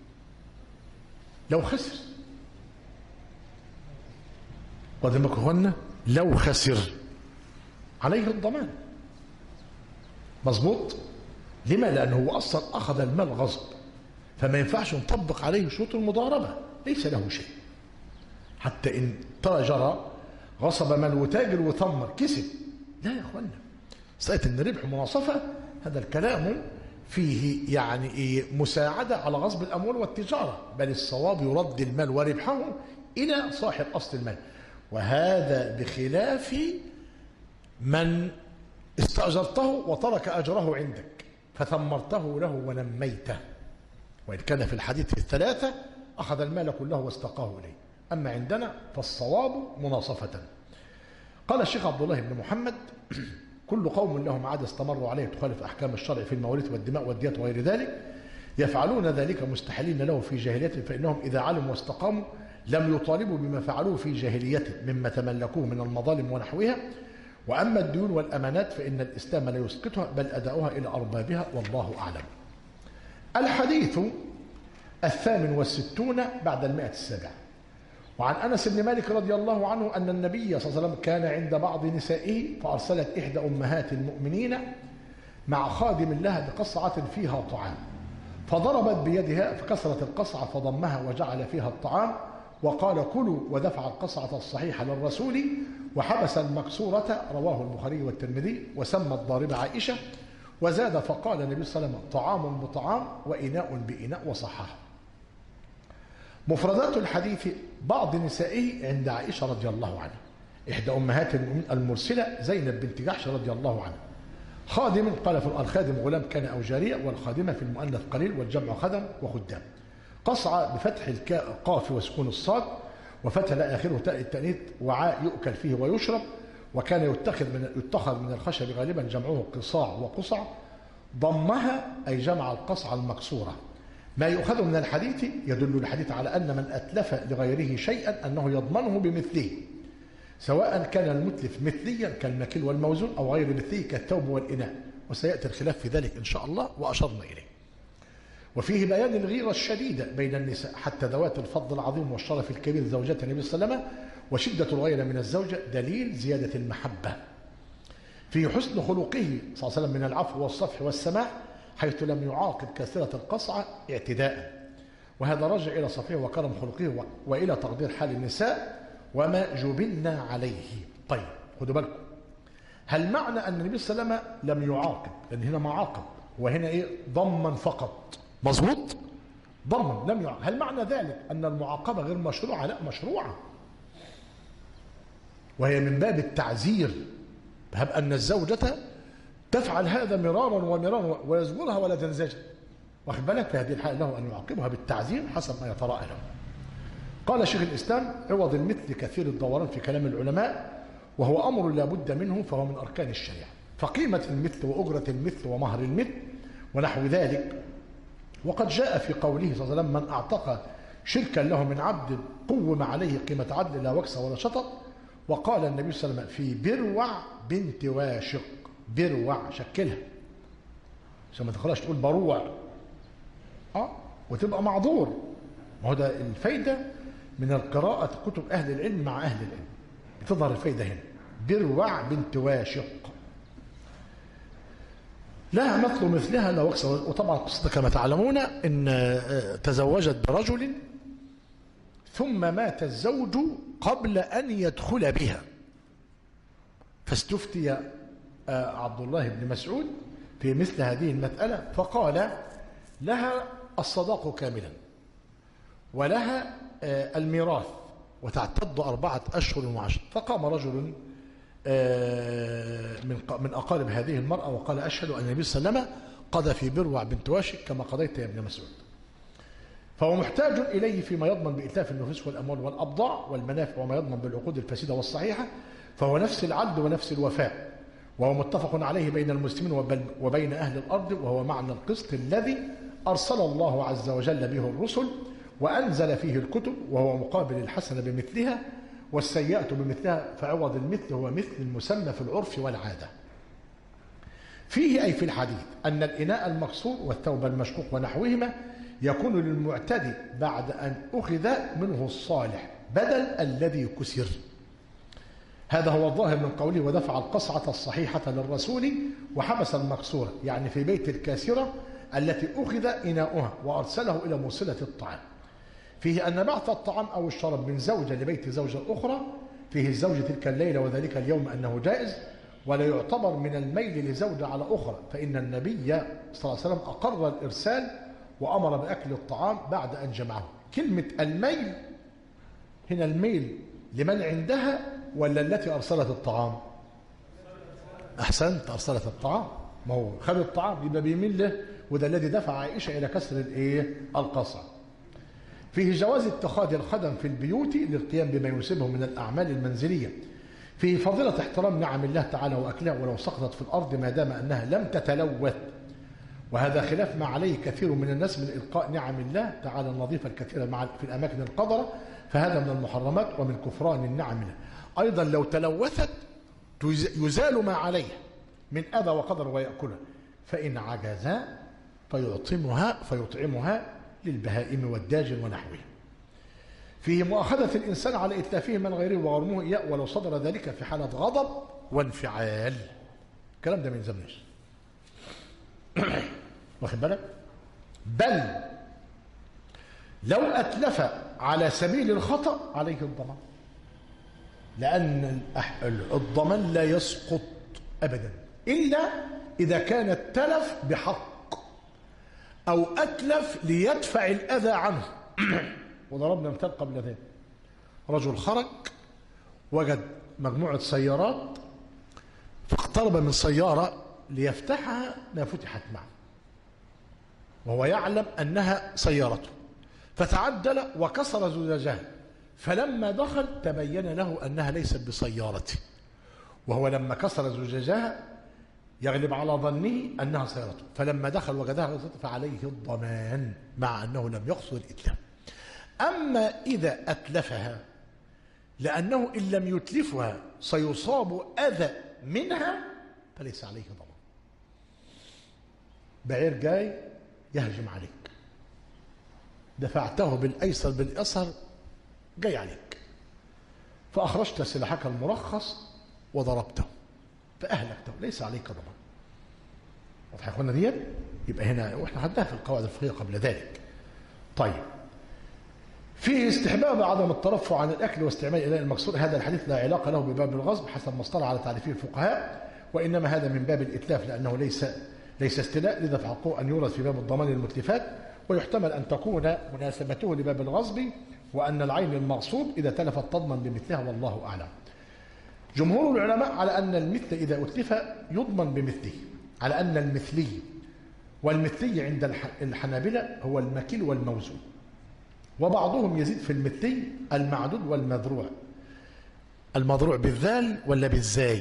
لو خسر، قدمك هنا لو خسر عليه الضمان، مظبوط. لما؟ لأنه هو أصلا أخذ المال غصب، فما ينفعش نطبق عليه شروط المضاربة، ليس له شيء. حتى إن تاجر غصب مال وتاجر وثمر كسب، لا يا أخوانا، سألت إن ربح مناصفة هذا الكلام فيه يعني إيه مساعدة على غصب الأموال والتجارة، بل الصواب يرد المال وربحه إلى صاحب أصل المال، وهذا بخلاف من استأجرته وترك أجره عندك فثمرته له ونميته، وإن كان في الحديث الثلاثة أخذ المال كله واستقاه إليه. أما عندنا فالصواب مناصفة. قال الشيخ عبد الله بن محمد كل قوم لهم عادة استمروا عليه تخالف أحكام الشرع في المواريث والدماء والديات وغير ذلك يفعلون ذلك مستحيلين له في جاهليته، فإنهم إذا علموا واستقاموا لم يطالبوا بما فعلوه في جاهليته مما تملكوه من المظالم ونحوها. وأما الديون والأمانات فإن الإسلام لا يسقطها بل أداؤها إلى أربابها والله أعلم. الحديث الثامن والستون بعد المائة السابعة. وعن أنس بن مالك رضي الله عنه أن النبي صلى الله عليه وسلم كان عند بعض نسائه فأرسلت إحدى أمهات المؤمنين مع خادم لها بقصعة فيها طعام، فضربت بيدها فكسرت القصعة فضمها وجعل فيها الطعام وقال كلوا، ودفع القصعة الصحيحة للرسول وحبس المكسورة. رواه البخاري والترمذي. وسمى الضاربة عائشة، وزاد فقال النبي صلى الله عليه وسلم طعام بطعام وإناء بإناء، وصححه. مفردات الحديث: بعض نسائه عند عائشة رضي الله عنها، إحدى أمهات المؤمنين المرسلة زينب بنت جحش رضي الله عنها. خادم، قال في الخادم غلام كان أو جارية، والخادمة في المؤنث قليل والجمع خدم وخدام. قصعة بفتح القاف وسكون الصاد وفتح لآخره تاء التأنيث، وعاء يؤكل فيه ويشرب، وكان يتخذ من يتخذ من الخشب غالبا جمعه قصاع وقصع. ضمها أي جمع القصعة المكسورة. ما يؤخذ من الحديث: يدل الحديث على أن من أتلف لغيره شيئا أنه يضمنه بمثله، سواء كان المتلف مثليا كالمكيل والموزون أو غير مثليه كالثوب والإناء، وسيأتي الخلاف في ذلك إن شاء الله وأشرنا إليه. وفيه بيان الغيرة الشديدة بين النساء حتى ذوات الفضل العظيم والشرف الكبير زوجات النبي صلى الله عليه وسلم، وشدة الغيرة من الزوجة دليل زيادة المحبة. فيه حسن خلقه صلى الله عليه وسلم من العفو والصفح والسماح، حيث لم يعاقب كثرة القصعة اعتداء، وهذا راجع إلى صفحه وكرم خلقه وإلى تقدير حال النساء وما جبلنا عليه. طيب خدوا بالكم، هل معنى أن النبي صلى الله عليه وسلم لم يعاقب؟ لأن هنا ما عاقب، وهنا إيه؟ ضمن فقط. مظبوط؟ ضمن لم يعاقب. هل معنى ذلك أن المعاقبة غير مشروعة؟ لا، مشروعة، وهي من باب التعزير، بهب أن الزوجة تفعل هذا مرارا ومرارا ويزورها ولا تنزجر، واخد بالك؟ في هذه الحالة له أن يعاقبها بالتعزير حسب ما يتراءى له. قال شيخ الإسلام: عوض المثل كثير الدوران في كلام العلماء، وهو أمر لا بد منه، فهو من أركان الشريعة. فقيمة المثل وأجرة المثل ومهر المثل ونحو ذلك. وقد جاء في قوله صلى الله عليه وسلم: من أعتق شركا له من عبد قوم عليه قيمة عدل لا وكس ولا شطط. وقال النبي صلى الله عليه وسلم في بروع بنت واشق، بروع شكلها عشان ما تخلصش تقول بروع اه وتبقى معذور. ما هو ده الفايدة من القراءة كتب أهل العلم مع أهل العلم، بتظهر الفايدة هنا. بروع بنت واشق لها مثل مثلها لا وكس. وطبعا قصتها كما تعلمون ان تزوجت برجل ثم مات الزوج قبل ان يدخل بها، فاستفتي عبد الله بن مسعود في مثل هذه المسألة، فقال لها الصداق كاملا ولها الميراث وتعتد أربعة أشهر وعشر. فقام رجل من من أقارب هذه المرأة وقال: أشهد أن النبي صلى الله عليه وسلم قضى في بروع بنت واشق كما قضيت يا ابن مسعود. فهو محتاج إليه فيما يضمن بإتلاف النفوس والأموال والأبضاع والمنافع، وما يضمن بالعقود الفاسدة والصحيحة، فهو نفس العدل ونفس الوفاء، وهو متفق عليه بين المسلمين وبين أهل الأرض، وهو معنى القسط الذي أرسل الله عز وجل به الرسل وأنزل فيه الكتب، وهو مقابل الحسنة بمثلها والسيئة بمثلها، فعوض المثل هو مثل المسمى في العرف والعادة. فيه أي في الحديث أن الإناء المكسور والثوب المشقوق ونحوهما يكون للمعتدي بعد أن أخذ منه الصالح بدل الذي كسر. هذا هو الظاهر من قوله: ودفع القصعة الصحيحة للرسول وحبس المكسورة، يعني في بيت الكاسرة التي أخذ إناؤها وأرسله إلى موصلة الطعام. فيه أن بعث الطعام أو الشرب من زوجة لبيت زوجة أخرى فيه الزوج تلك الليلة وذلك اليوم أنه جائز، ولا يعتبر من الميل لزوجة على أخرى، فإن النبي صلى الله عليه وسلم أقر الإرسال وأمر بأكل الطعام بعد أن جمعه. كلمة الميل هنا، الميل لمن عندها ولا التي أرسلت الطعام؟ أحسنت، أرسلت الطعام، ما هو خد الطعام يبقى بيميل له، وده الذي دفع عائشة إلى كسر الإيه؟ القصع. فيه جواز اتخاذ الخدم في البيوت للقيام بما يناسبه من الأعمال المنزلية. فيه فضيلة احترام نعم الله تعالى وأكلها ولو سقطت في الأرض ما دام أنها لم تتلوث، وهذا خلاف ما عليه كثير من الناس من إلقاء نعم الله تعالى النظيفة الكثيرة مع في الأماكن القذرة، فهذا من المحرمات ومن كفران النعم له. أيضا لو تلوثت يزال ما عليه من أذى وقدر ويأكله، فإن عجزا فيعطمها فيطعمها للبهائم والداجن ونحوه. فيه مؤاخذة الإنسان على إتلافه من غيره وغرمه إياه ولو صدر ذلك في حالة غضب وانفعال. الكلام ده ما يلزمناش. واخد بالك؟ بل لو أتلف على سبيل الخطأ عليه الضمان، لأن الضمان لا يسقط أبدا إلا إذا كان التلف بحق أو أتلف ليدفع الأذى عنه. وضربنا مثال قبل ذلك، رجل خرج وجد مجموعة سيارات فاقترب من سيارة ليفتحها ما فتحت معه وهو يعلم أنها سيارته، فتعدل وكسر زجاجها، فلما دخل تبين له أنها ليست بسيارته، وهو لما كسر زجاجها يغلب على ظنه أنها سيارته، فلما دخل وجدها فعليه الضمان مع أنه لم يقصد الإتلاف. أما إذا أتلفها لأنه إن لم يتلفها سيصاب أذى منها فليس عليه ضمان. بعير جاي يهجم عليك، دفعته بالأيسر بالأسر جاي عليك، فأخرجت سلاحك المرخص وضربته فأهلكته، ليس عليك ضمان. واضح يا اخوانا ديت؟ يبقى هنا واحنا خدناها في القواعد الفقهيه قبل ذلك. طيب، فيه استحباب عدم الترفع عن الاكل واستعمال الاناء المكسور. هذا الحديث لا علاقه له بباب الغصب حسب ما اصطلح على تعريفه الفقهاء، وانما هذا من باب الاتلاف لانه ليس ليس استيلاء، لذا فحقه ان يورد في باب الضمان للمتلفات، ويحتمل ان تكون مناسبته لباب الغصب، وان العين المغصوب اذا تلفت تضمن بمثلها، والله اعلم. جمهور العلماء على ان المثل اذا اتلف يضمن بمثله، على ان المثلي والمثلي عند الحنابلة هو المكيل والموزون، وبعضهم يزيد في المثلي المعدود والمذروع. المذروع بالذال ولا بالزاي؟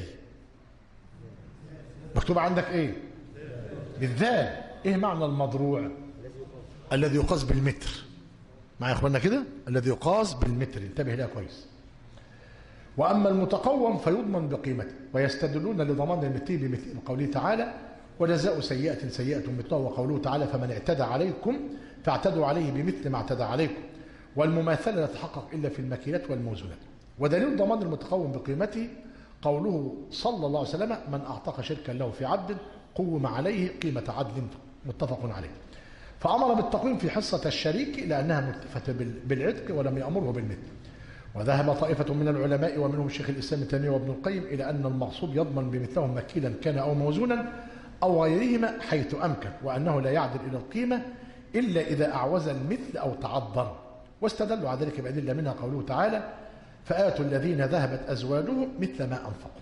مكتوب عندك ايه؟ بالذال. ايه معنى المذروع؟ الذي يقاس بالمتر. معايا يا اخوانا كده؟ الذي يقاس بالمتر، انتبه لها كويس. واما المتقوم فيضمن بقيمته، ويستدلون لضمان المثلي بمثل قوله تعالى وجزاء سيئة سيئة مثلها، وقوله تعالى فمن اعتدى عليكم فاعتدوا عليه بمثل ما اعتدى عليكم، والمماثلة لا تتحقق إلا في المكيلات والموزونات. ودليل ضمان المتقوم بقيمته قوله صلى الله عليه وسلم من أعتق شركا له في عبد قوم عليه قيمة عدل، متفق عليه. فأمر بالتقويم في حصة الشريك لأنها ملتفة بالعتق ولم يأمره بالمثل. وذهب طائفة من العلماء ومنهم شيخ الإسلام ابن تيمية وابن القيم إلى أن المغصوب يضمن بمثلهم مكيلا كان أو موزونا أو غيرهما حيث أمكن، وأنه لا يعدل إلى القيمة إلا إذا أعوز المثل أو تعذر، واستدلوا على ذلك بأدلة منها قوله تعالى فآتوا الذين ذهبت أزواجهم مثل ما أنفقوا.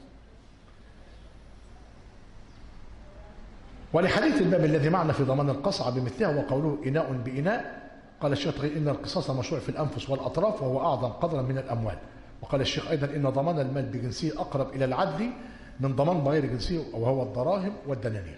ولحديث الباب الذي معنا في ضمان القصعة بمثلها وقوله إناء بإناء، قال الشيخ إن القصاص مشروع في الأنفس والأطراف وهو أعظم قدرا من الأموال. وقال الشيخ أيضا إن ضمان المال بجنسه أقرب إلى العدل من ضمان بغير جنسه وهو الدراهم والدنانير.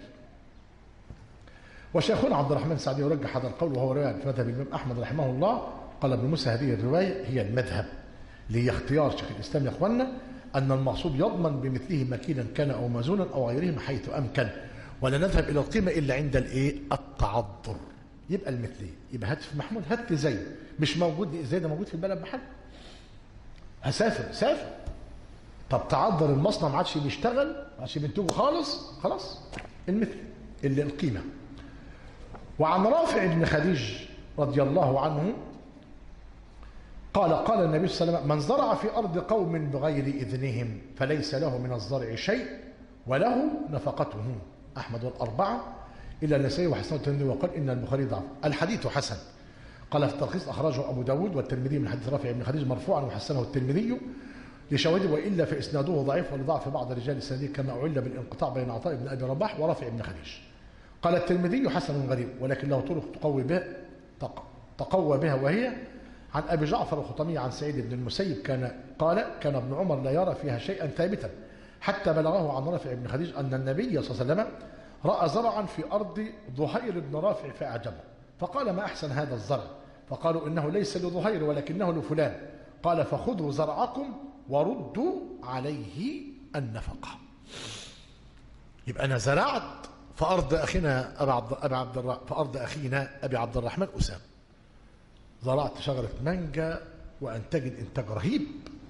وشيخنا عبد الرحمن سعدي يرجح هذا القول وهو رواية في مذهب الإمام أحمد رحمه الله. قال ابن موسى هذه الرواية هي المذهب، لي اختيار شيخ الإسلام يا إخواننا أن المقصود يضمن بمثله مكيلا كان أو موزونا أو غيرهما حيث أمكن، ولا نذهب إلى القيمة إلا عند الإيه؟ التعذر. يبقى المثلي يبقى هات في محمود هات زي مش موجود زي ده موجود في البلد بحال، هسافر سافر. طب تعذر المصنع ما عادش بيشتغل ما عادش بينتجه خالص، خلاص المثل اللي القيمة. وعن رافع بن خديج رضي الله عنه قال قال النبي صلى الله عليه وسلم من زرع في أرض قوم بغير إذنهم فليس له من الزرع شيء وله نفقته. أحمد والأربعة إلا النسائي وحسن الترمذي وقال إن البخاري ضعف. الحديث حسن. قال في التلخيص أخرجه أبو داود والترمذي من حديث رافع بن خديج مرفوعا وحسنه الترمذي لشواهده، وإلا فإسناده ضعيف ولضعف بعض رجال السنده كما أعل بالانقطاع بين عطاء بن أبي رباح ورافع بن خديج. قال الترمذي حسن غريب ولكن له طرق تقوي بها تقوى بها، وهي عن أبي جعفر الخطمي عن سعيد بن المسيب كان قال كان ابن عمر لا يرى فيها شيئا ثابتا حتى بلغه عن رافع بن خديج أن النبي صلى الله عليه وسلم رأى زرعا في أرض ظهير بن رافع فأعجبه، فقال ما أحسن هذا الزرع، فقالوا إنه ليس لظهير ولكنه لفلان، قال فخذوا زرعكم وردوا عليه النفقة. يبقى أنا زرعت فأرض أخينا أبي عبد أبي عبد الر... فأرض أخينا أبي عبد الرحمن أسامة زرعت شجرة مانجا وأنتجت إنتاج رهيب،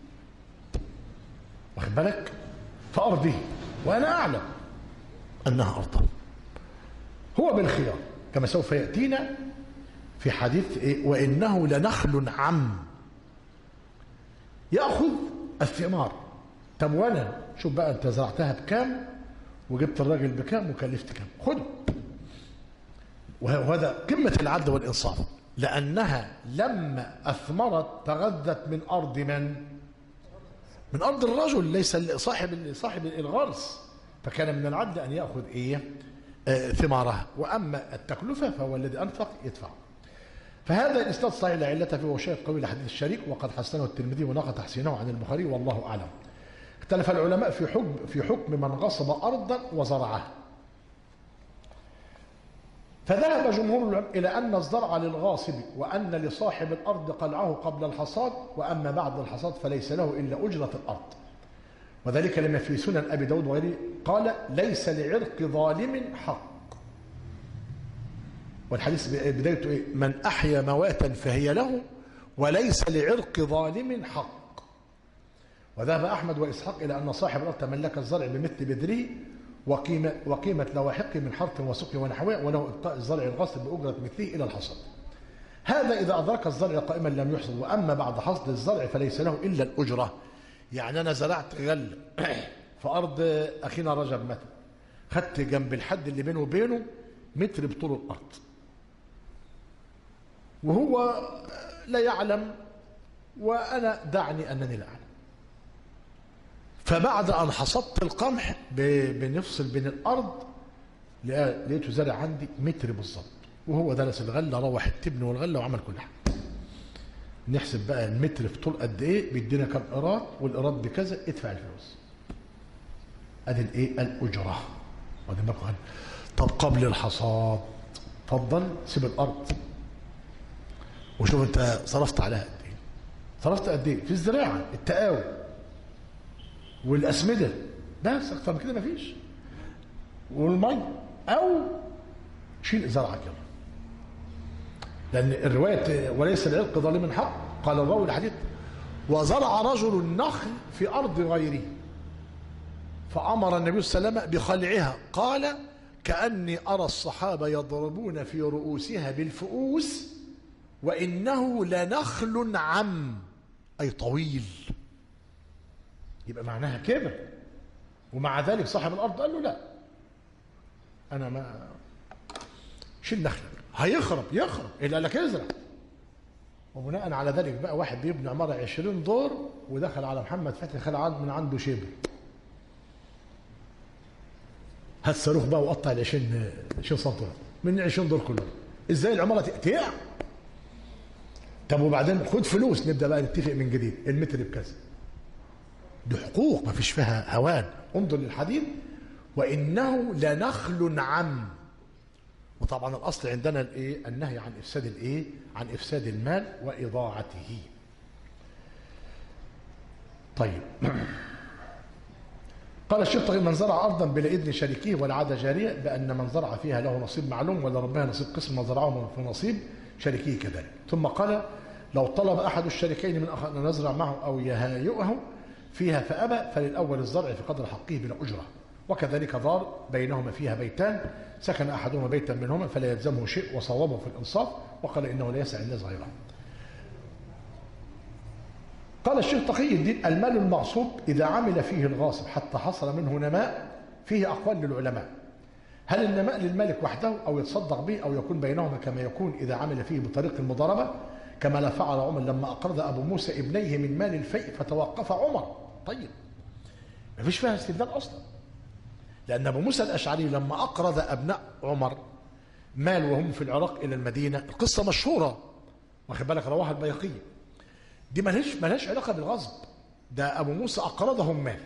واخد بالك، فأرضه وأنا أعلم أنها أرضه، هو بالخيار كما سوف يأتينا في حديث إيه؟ وإنه لنخل عم يأخذ الثمار. طب وأنا شوف بقى أنت زرعتها بكام وجبت الراجل بكام وكلفت كام، خده. وهذا قمة العدل والإنصاف، لأنها لما أثمرت تغذت من أرض من؟ من أرض الرجل، ليس صاحب صاحب الغرس، فكان من العدل أن يأخذ إيه؟ آه ثمارها، وأما التكلفة فهو الذي أنفق يدفع. فهذا الإسناد صحيح لا علة فيه وشيء قوي لحديث الشريك، وقد حسنه الترمذي ونقل تحسينه عن البخاري والله أعلم. اختلف العلماء في حكم في حكم من غصب أرضا وزرعها، فذهب جمهور العلماء إلى أن الزرع للغاصب، وأن لصاحب الأرض قلعه قبل الحصاد، وأما بعد الحصاد فليس له إلا أجرة الأرض. وذلك لما في سنن أبي داود وغيره قال ليس لعرق ظالم حق. والحديث بدايته إيه؟ من أحيا مواتا فهي له وليس لعرق ظالم حق. وذهب أحمد وإسحاق إلى أن صاحب الأرض تملك الزرع بمثل بذره وقيمة, وقيمة لواحقه من حرث وسقي ونحوه، وله إبقاء الزرع الغصب بأجرة مثله إلى الحصاد. هذا إذا أدرك الزرع قائما لم يحصد، وأما بعد حصد الزرع فليس له إلا الأجرة. يعني أنا زرعت غلة في أرض أخينا رجب مثلا، خدت جنب الحد اللي بينه وبينه متر بطول الأرض، وهو لا يعلم وأنا دعني أنني لا أعلم. فبعد أن حصدت القمح بنفصل بين الأرض لقيته زرع عندي متر بالظبط، وهو درس الغلة روح التبن والغلة وعمل كل حاجة. نحسب بقى المتر في طول قد إيه، بيدينا كام قيراط، والقيراط بكذا، ادفع الفلوس. أدي الإيه؟ الأجرة. وده بقى. طب قبل الحصاد اتفضل سيب الأرض وشوف أنت صرفت عليها قد إيه. صرفت قد إيه؟ في الزراعة، التقاوي والأسمدة، بس أكتر من كده مفيش، والمية، أو شيل زرعك يلا. لأن الرواية وليس العرق ظالم حق، قال الراوي الحديث وزرع رجل النخل في أرض غيره فأمر النبي صلى الله عليه وسلم بخلعها، قال كأني أرى الصحابة يضربون في رؤوسها بالفؤوس وإنه لنخل عم، أي طويل. يبقى معناها كبر، ومع ذلك صاحب الأرض قال له لا أنا ما شيل نخلك، هيخرب يخرب إلا لك ازرع. وبناء على ذلك بقى واحد بيبني عمارة عشرين دور ودخل على محمد فتحي خلع من عنده شبر، هات صاروخ بقى وقطع ال عشرين سنتيمتر من عشرين دور كلهم، ازاي العمارة تقع؟ طب وبعدين خد فلوس، نبدأ بقى نتفق من جديد، المتر بكذا. دي حقوق ما فيش فيها هوان. انظر للحديث وإنه لنخل عم. وطبعا الأصل عندنا الايه؟ النهي عن إفساد الايه؟ عن إفساد المال وإضاعته. طيب قال الشيخ طيب من زرع أرضا بلا إذن شريكه ولا عادة جارية بأن من زرع فيها له نصيب معلوم ولا ربها نصيب قسم وزرعه في نصيب شريكه كذلك. ثم قال لو طلب أحد الشريكين من أخر أن نزرع معه أو يهايئه فيها فأبى فللأول الزرع في قدر حقه بلا أجرة. وكذلك دار بينهما فيها بيتان سكن أحدهما بيتا منهما فلا يلزمه شيء وصوابه في الإنصاف، وقال إنه لا يسع الناس غيره. قال الشيخ تقي الدين المال المغصوب إذا عمل فيه الغاصب حتى حصل منه نماء فيه أقوال للعلماء، هل النماء للمالك وحده أو يتصدق به أو يكون بينهما كما يكون إذا عمل فيه بطريق المضاربة كما لا فعل عمر لما أقرض أبو موسى ابنيه من مال الفيء فتوقف عمر. طيب ما فيش فيها استدلال أصلا، لأن أبو موسى الأشعري لما أقرض أبناء عمر مال وهم في العراق إلى المدينة، القصة مشهورة واخد بالك، رواها البيهقي، دي ملهاش ملهاش علاقة بالغصب، ده أبو موسى أقرضهم مال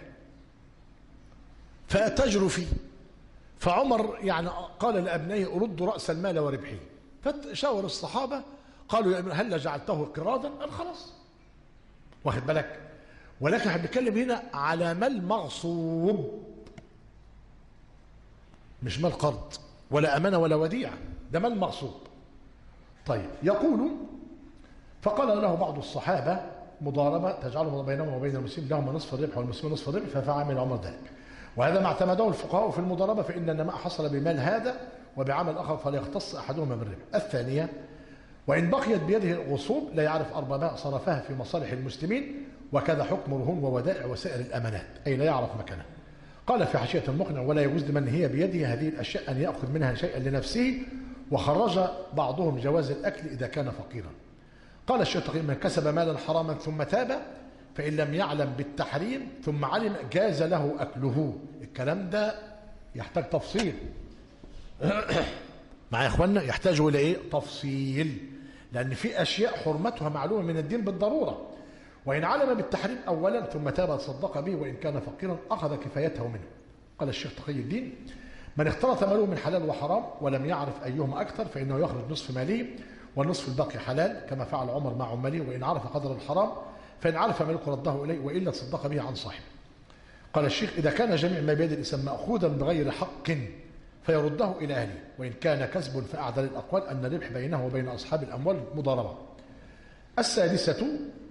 فأتجروا فيه، فعمر يعني قال لأبنائه أردوا رأس المال وربحه، فشاور الصحابة قالوا هل جعلته قراضا؟ قال خلاص واخد بالك. ولكن احنا بنتكلم هنا على مال مغصوب، مش مال قرض ولا أمانة ولا وديعة، ده مال مغصوب. طيب يقول فقال له بعض الصحابة مضاربة تجعل بينهم وبين المسلمين لهم نصف الربح والمسلمين نصف الربح، فعمل عمر ذلك. وهذا ما اعتمده الفقهاء في المضاربة، فإن النماء حصل بمال هذا وبعمل آخر فلا يختص أحدهما بالربح. الثانية وإن بقيت بيده الغصوب لا يعرف أربابها صرفها في مصالح المسلمين، وكذا حكم رهون وودائع وسائر الأمانات، أي لا يعرف مكانها. قال في حاشية المقنع ولا يجوز لمن هي بيده هذه الأشياء أن يأخذ منها شيئا لنفسه، وخرج بعضهم جواز الأكل إذا كان فقيرا. قال الشيخ تقي من كسب مالا حراما ثم تاب فإن لم يعلم بالتحريم ثم علم جاز له أكله. الكلام ده يحتاج تفصيل مع إخواننا، يحتاج إلى إيه؟ تفصيل، لأن في أشياء حرمتها معلومة من الدين بالضرورة. وإن علم بالتحريم أولا ثم تاب صدق به وإن كان فقيرا أخذ كفايته منه. قال الشيخ تقي الدين من اختلط ماله من حلال وحرام ولم يعرف أيهما أكثر فإنه يخرج نصف ماله والنصف الباقي حلال، كما فعل عمر مع عمله. وإن عرف قدر الحرام فإن عرف ملك رده إليه وإلا تصدق به عن صاحبه. قال الشيخ إذا كان جميع ما بيد الإنسان مأخوذا بغير حق فيرده إلى أهله، وإن كان كسب فأعدل الأقوال أن الربح بينه وبين أصحاب الأموال مضاربة. السادسة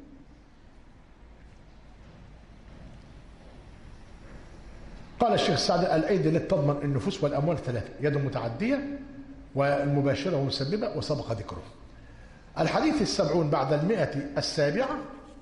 قال الشيخ السعدي الأيدي التي تضمن النفوس والأموال ثلاثة: يد متعدية والمباشرة والمسببة وسبق ذكره. الحديث السبعون بعد المئة السابعة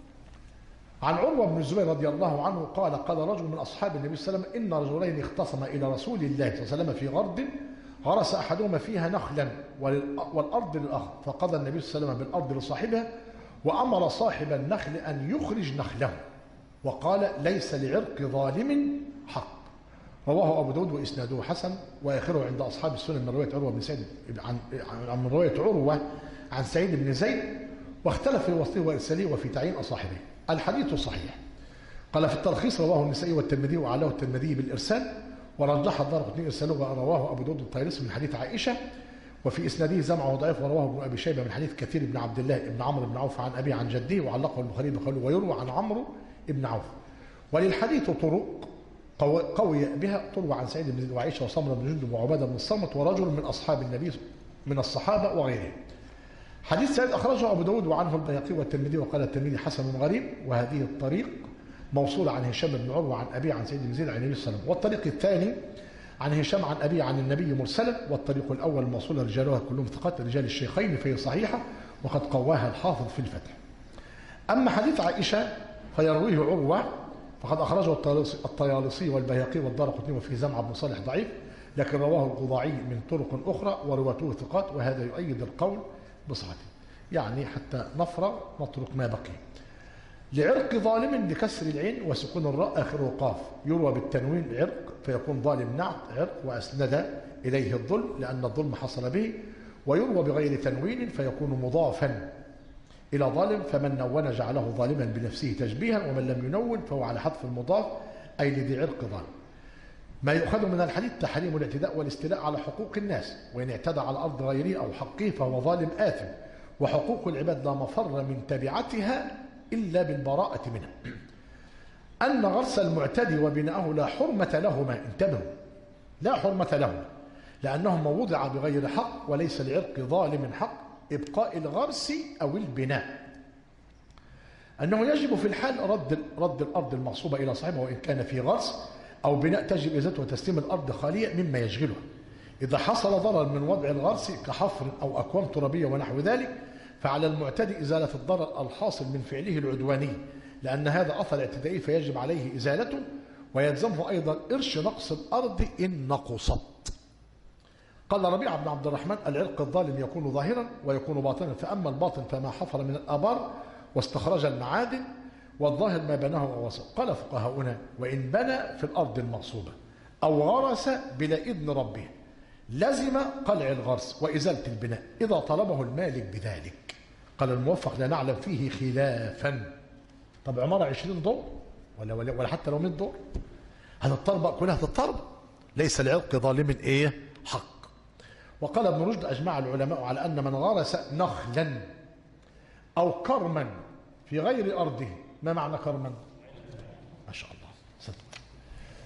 عن عروة بن الزبير رضي الله عنه قال قال رجل من أصحاب النبي صلى الله عليه وسلم إن رجلين اختصما إلى رسول الله صلى الله عليه وسلم في غرد غرس أحدهما فيها نخلا والأرض للآخر، فقضى النبي صلى الله عليه وسلم بالأرض لصاحبها وأمر صاحب النخل أن يخرج نخله وقال ليس لعرق ظالم حق. رواه أبو داود وإسناده حسن وآخره عند أصحاب السنن من رواية عروة بن سعيد عن عن من رواية عروة عن سعيد بن زيد، واختلف في وصله وإرساله وفي تعيين أصحابه. الحديث صحيح. قال في التلخيص رواه النسائي والترمذي وعلاه الترمذي بالإرسال، ورجح الدارقطني إرساله ورواه أبو داود الطيالسي من حديث عائشة، وفي إسناده زمعه ضعيف، ورواه ابن أبي شيبة من حديث كثير بن عبد الله بن عمرو بن عوف عن أبي عن جده، وعلقه البخاري بقوله ويروى عن عمرو بن عوف. وللحديث طرق قوي بها تروى عن سعيد بن زيد وعائشة وسمرة بن جندب وعبادة بن الصامت ورجل من أصحاب النبي من الصحابة وغيرهم. حديث سعيد أخرجه أبو داود وعنه البيهقي والترمذي، وقال الترمذي حسن غريب، وهذه الطريق موصولة عن هشام بن عروة عن أبي عن سعيد بن زيد عن النبي صلى الله عليه وسلم. والطريق الثاني عن هشام عن أبي عن النبي مرسلا، والطريق الأول موصولة رجالها كلهم ثقات رجال الشيخين فهي صحيحة وقد قواها الحافظ في الفتح. أما حديث عائشة فيرويه عروة فقد أخرجه الطيالسي والبيهقي والدارقطني وفيه زمعة بن صالح ضعيف، لكن رواه القضاعي من طرق أخرى ورواته ثقات، وهذا يؤيد القول بصحته. يعني حتى نفرغ نترك ما بقي. لعرق ظالم بكسر العين وسكون الراء آخره قاف، يروى بالتنوين عرق فيكون ظالم نعت عرق وأسند إليه الظلم لأن الظلم حصل به، ويروى بغير تنوين فيكون مضافا إلى ظالم، فمن نون جعله ظالما بنفسه تشبيها، ومن لم ينون فهو على حذف المضاف أي لذي عرق ظالم. ما يؤخذ من الحديث تحريم الاعتداء والاستيلاء على حقوق الناس، وإن اعتدى على أرض غيره أو حقه فهو ظالم آثم، وحقوق العباد لا مفر من تبعتها إلا بالبراءة منها. أن غرس المعتدي وبناءه لا حرمة لهما، انتبهوا، لا حرمة لهما لأنهما وضع بغير حق وليس لعرق ظالم حق إبقاء الغرس أو البناء. أنه يجب في الحال رد رد الأرض المغصوبة إلى صاحبها وإن كان في غرس أو بناء تجب إزالته وتسليم الأرض خالية مما يشغلها. إذا حصل ضرر من وضع الغرس كحفر أو أكوام ترابية ونحو ذلك فعلى المعتدي إزالة الضرر الحاصل من فعله العدواني، لأن هذا أثر اعتدائي فيجب عليه إزالته، ويلزمه أيضا إرش نقص الأرض إن نقصت. قال ربيعة بن عبد الرحمن العرق الظالم يكون ظاهرا ويكون باطنا، فأما الباطن فما حفر من الآبار واستخرج المعادن، والظاهر ما بناه أو وصل. قال فقهاؤنا وإن بنى في الأرض المغصوبة أو غرس بلا إذن ربه لزم قلع الغرس وإزالة البناء إذا طلبه المالك بذلك. قال الموفق لا نعلم فيه خلافا. طب عمارة عشرين دور ولا, ولا, ولا حتى لو مئة دور هتطربق كلها تطربق، ليس العرق ظالم إيه حق. وقال ابن رشد أجمع العلماء على أن من غرس نخلا أو كرما في غير أرضه. ما معنى كرما؟ ما شاء الله صدق.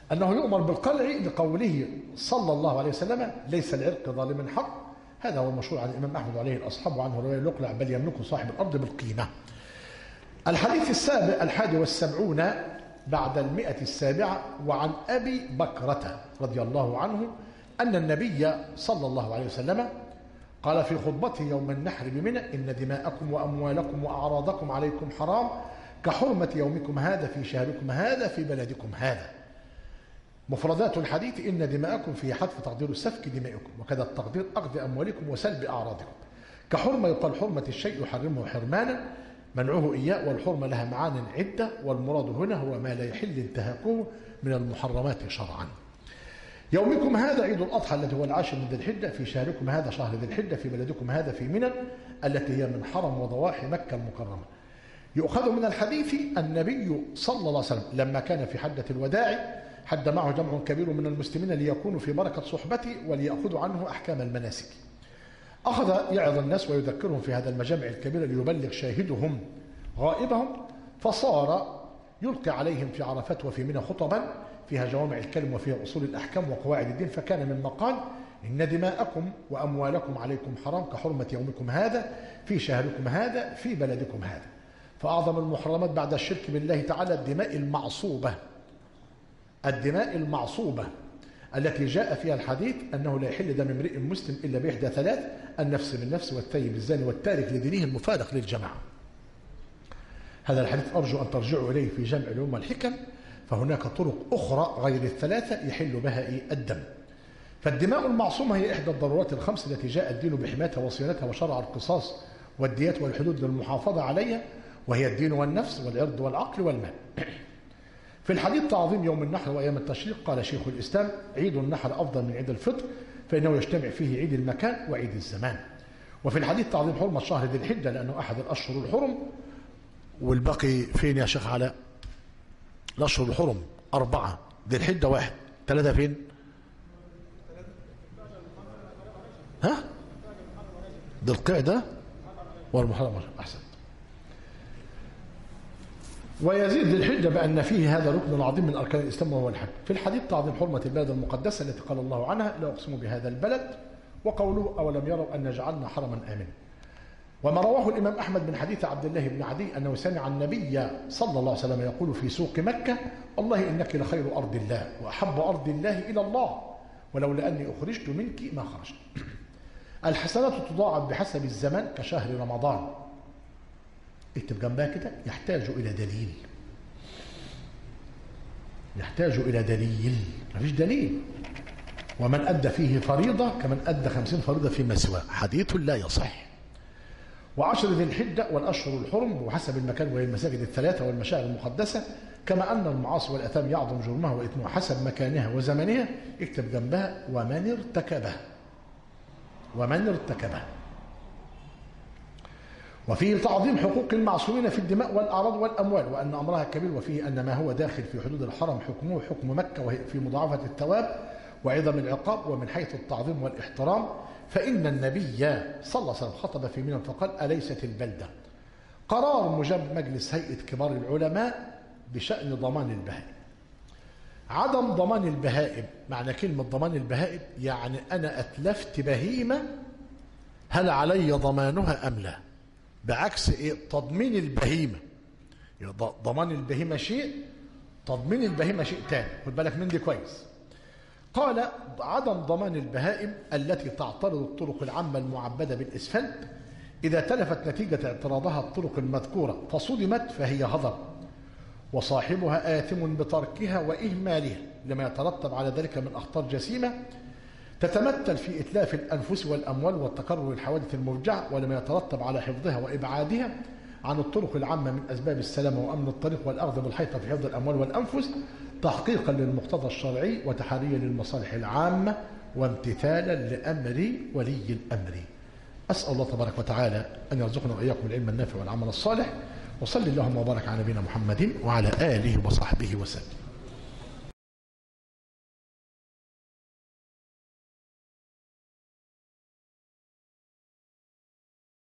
أنه يؤمر بالقلع لقوله صلى الله عليه وسلم ليس العرق ظالم حق. هذا هو المشهور عن الإمام أحمد وعليه الأصحاب، وعنه رواية يقلع بل يملك صاحب الأرض بالقيمة. الحديث السابع الحادي والسبعون بعد المئة السابعة، وعن أبي بكرة رضي الله عنه أن النبي صلى الله عليه وسلم قال في خطبته يوم النحر بمنى إن دماءكم وأموالكم وأعراضكم عليكم حرام كحرمة يومكم هذا في شهركم هذا في بلدكم هذا. مفردات الحديث إن دماءكم في حذف تقدير السفك دمائكم، وكذا التقدير أخذ أموالكم وسلب أعراضكم. كحرمة يقال حرمة الشيء يحرمه حرمانا منعه إياه، والحرمة لها معان عدة، والمراد هنا هو ما لا يحل انتهاكه من المحرمات شرعا. يومكم هذا عيد الأضحى الذي هو العاشر من ذي الحجة في شهركم هذا شهر ذي الحجة في بلدكم هذا في منى التي هي من حرم وضواحي مكة المكرمة. يؤخذ من الحديث النبي صلى الله عليه وسلم لما كان في حجة الوداع حج معه جمع كبير من المسلمين ليكونوا في بركة صحبته وليأخذوا عنه أحكام المناسك. أخذ يعظ الناس ويذكرهم في هذا المجامع الكبيرة ليبلغ شاهدهم غائبهم، فصار يلقي عليهم في عرفات وفي منى خطبا فيها جوامع الكلم وفيها أصول الأحكام وقواعد الدين، فكان مما قال إن دماءكم وأموالكم عليكم حرام كحرمة يومكم هذا في شهركم هذا في بلدكم هذا. فأعظم المحرمات بعد الشرك بالله تعالى الدماء المعصوبة، الدماء المعصوبة التي جاء فيها الحديث أنه لا يحل دم امرئ مسلم إلا بإحدى ثلاث: النفس بالنفس والثيب الزاني والتارك لدينه المفارق للجماعة. هذا الحديث أرجو أن ترجعوا إليه في جمع العلوم والحكم، فهناك طرق أخرى غير الثلاثة يحل بها الدم. فالدماء المعصومة هي إحدى الضرورات الخمس التي جاء الدين بحمايتها وصيانتها وشرع القصاص والديات والحدود للمحافظة عليها، وهي الدين والنفس والعرض والعقل والمال. في الحديث تعظيم يوم النحر وأيام التشريق قال شيخ الإسلام عيد النحر أفضل من عيد الفطر فإنه يجتمع فيه عيد المكان وعيد الزمان. وفي الحديث تعظيم حرمة شهر ذي الحجة لأنه أحد الأشهر الحرم. والباقي فين يا شيخ علاء؟ الأشهر الحرم أربعة، ذي الحجة واحد، ثلاثة فين؟ ها؟ ذي القعدة والمحرم. أحسن. ويزيد ذي الحجة بأن فيه هذا ركن عظيم من أركان الإسلام وهو الحج. في الحديث تعظيم حرمة البلد المقدسة التي قال الله عنها لا أقسم بهذا البلد، وقوله أولم يروا أن جعلنا حرما آمنا. وما رواه الإمام أحمد من حديث عبد الله بن عدي أنه سمع النبي صلى الله عليه وسلم يقول في سوق مكة والله إنك لخير أرض الله وأحب أرض الله إلى الله ولولا أني أخرجت منك ما خرجت. الحسنات تضاعف بحسب الزمان كشهر رمضان. اكتب جنبها كده يحتاج إلى دليل، يحتاج إلى دليل. مفيش دليل. ومن أدى فيه فريضة كمن أدى خمسين فريضة فيما سواه، حديث لا يصح. وعشر ذي الحجة والأشهر الحرم وحسب المكان وهي المساجد الثلاثة والمشاعر المقدسة، كما أن المعاصي والأثام يعظم جرمها وإثمها حسب مكانها وزمنها. اكتب جنبها ومن ارتكبه، ومن ارتكبه. وفيه تعظيم حقوق المعصومين في الدماء والأعراض والأموال وأن أمرها كبير، وفيه أن ما هو داخل في حدود الحرم حكمه حكم مكة وهي في مضاعفة الثواب وعظم العقاب. ومن حيث التعظيم والاحترام فإن النبي صلى الله عليه وسلم خطب في منى فقال أليست البلدة قرار مجاب مجلس هيئة كبار العلماء بشأن ضمان البهائم. عدم ضمان البهائم، معنى كلمة ضمان البهائم يعني أنا أتلفت بهيمة هل علي ضمانها أم لا؟ بعكس إيه؟ تضمين البهيمة. ضمان البهيمة شيء، تضمين البهيمة شيء تاني. خد بالك من دي كويس. قال عدم ضمان البهائم التي تعترض الطرق العامة المعبدة بالإسفلت إذا تلفت نتيجة اعتراضها الطرق المذكورة فصدمت فهي هدر، وصاحبها آثم بتركها وإهمالها لما يترتب على ذلك من أخطار جسيمة تتمثل في إتلاف الأنفس والأموال والتكرر الحوادث المرجعة، ولما يترتب على حفظها وإبعادها عن الطرق العامة من أسباب السلامة وأمن الطريق والأخذ بالحيطة في حفظ الأموال والأنفس تحقيقا للمقتضى الشرعي وتحريا للمصالح العامة وامتثالا لأمر ولي الأمر. أسأل الله تبارك وتعالى أن يرزقنا وإياكم العلم النافع والعمل الصالح، وصلي اللهم وبارك على نبينا محمد وعلى آله وصحبه وسلم.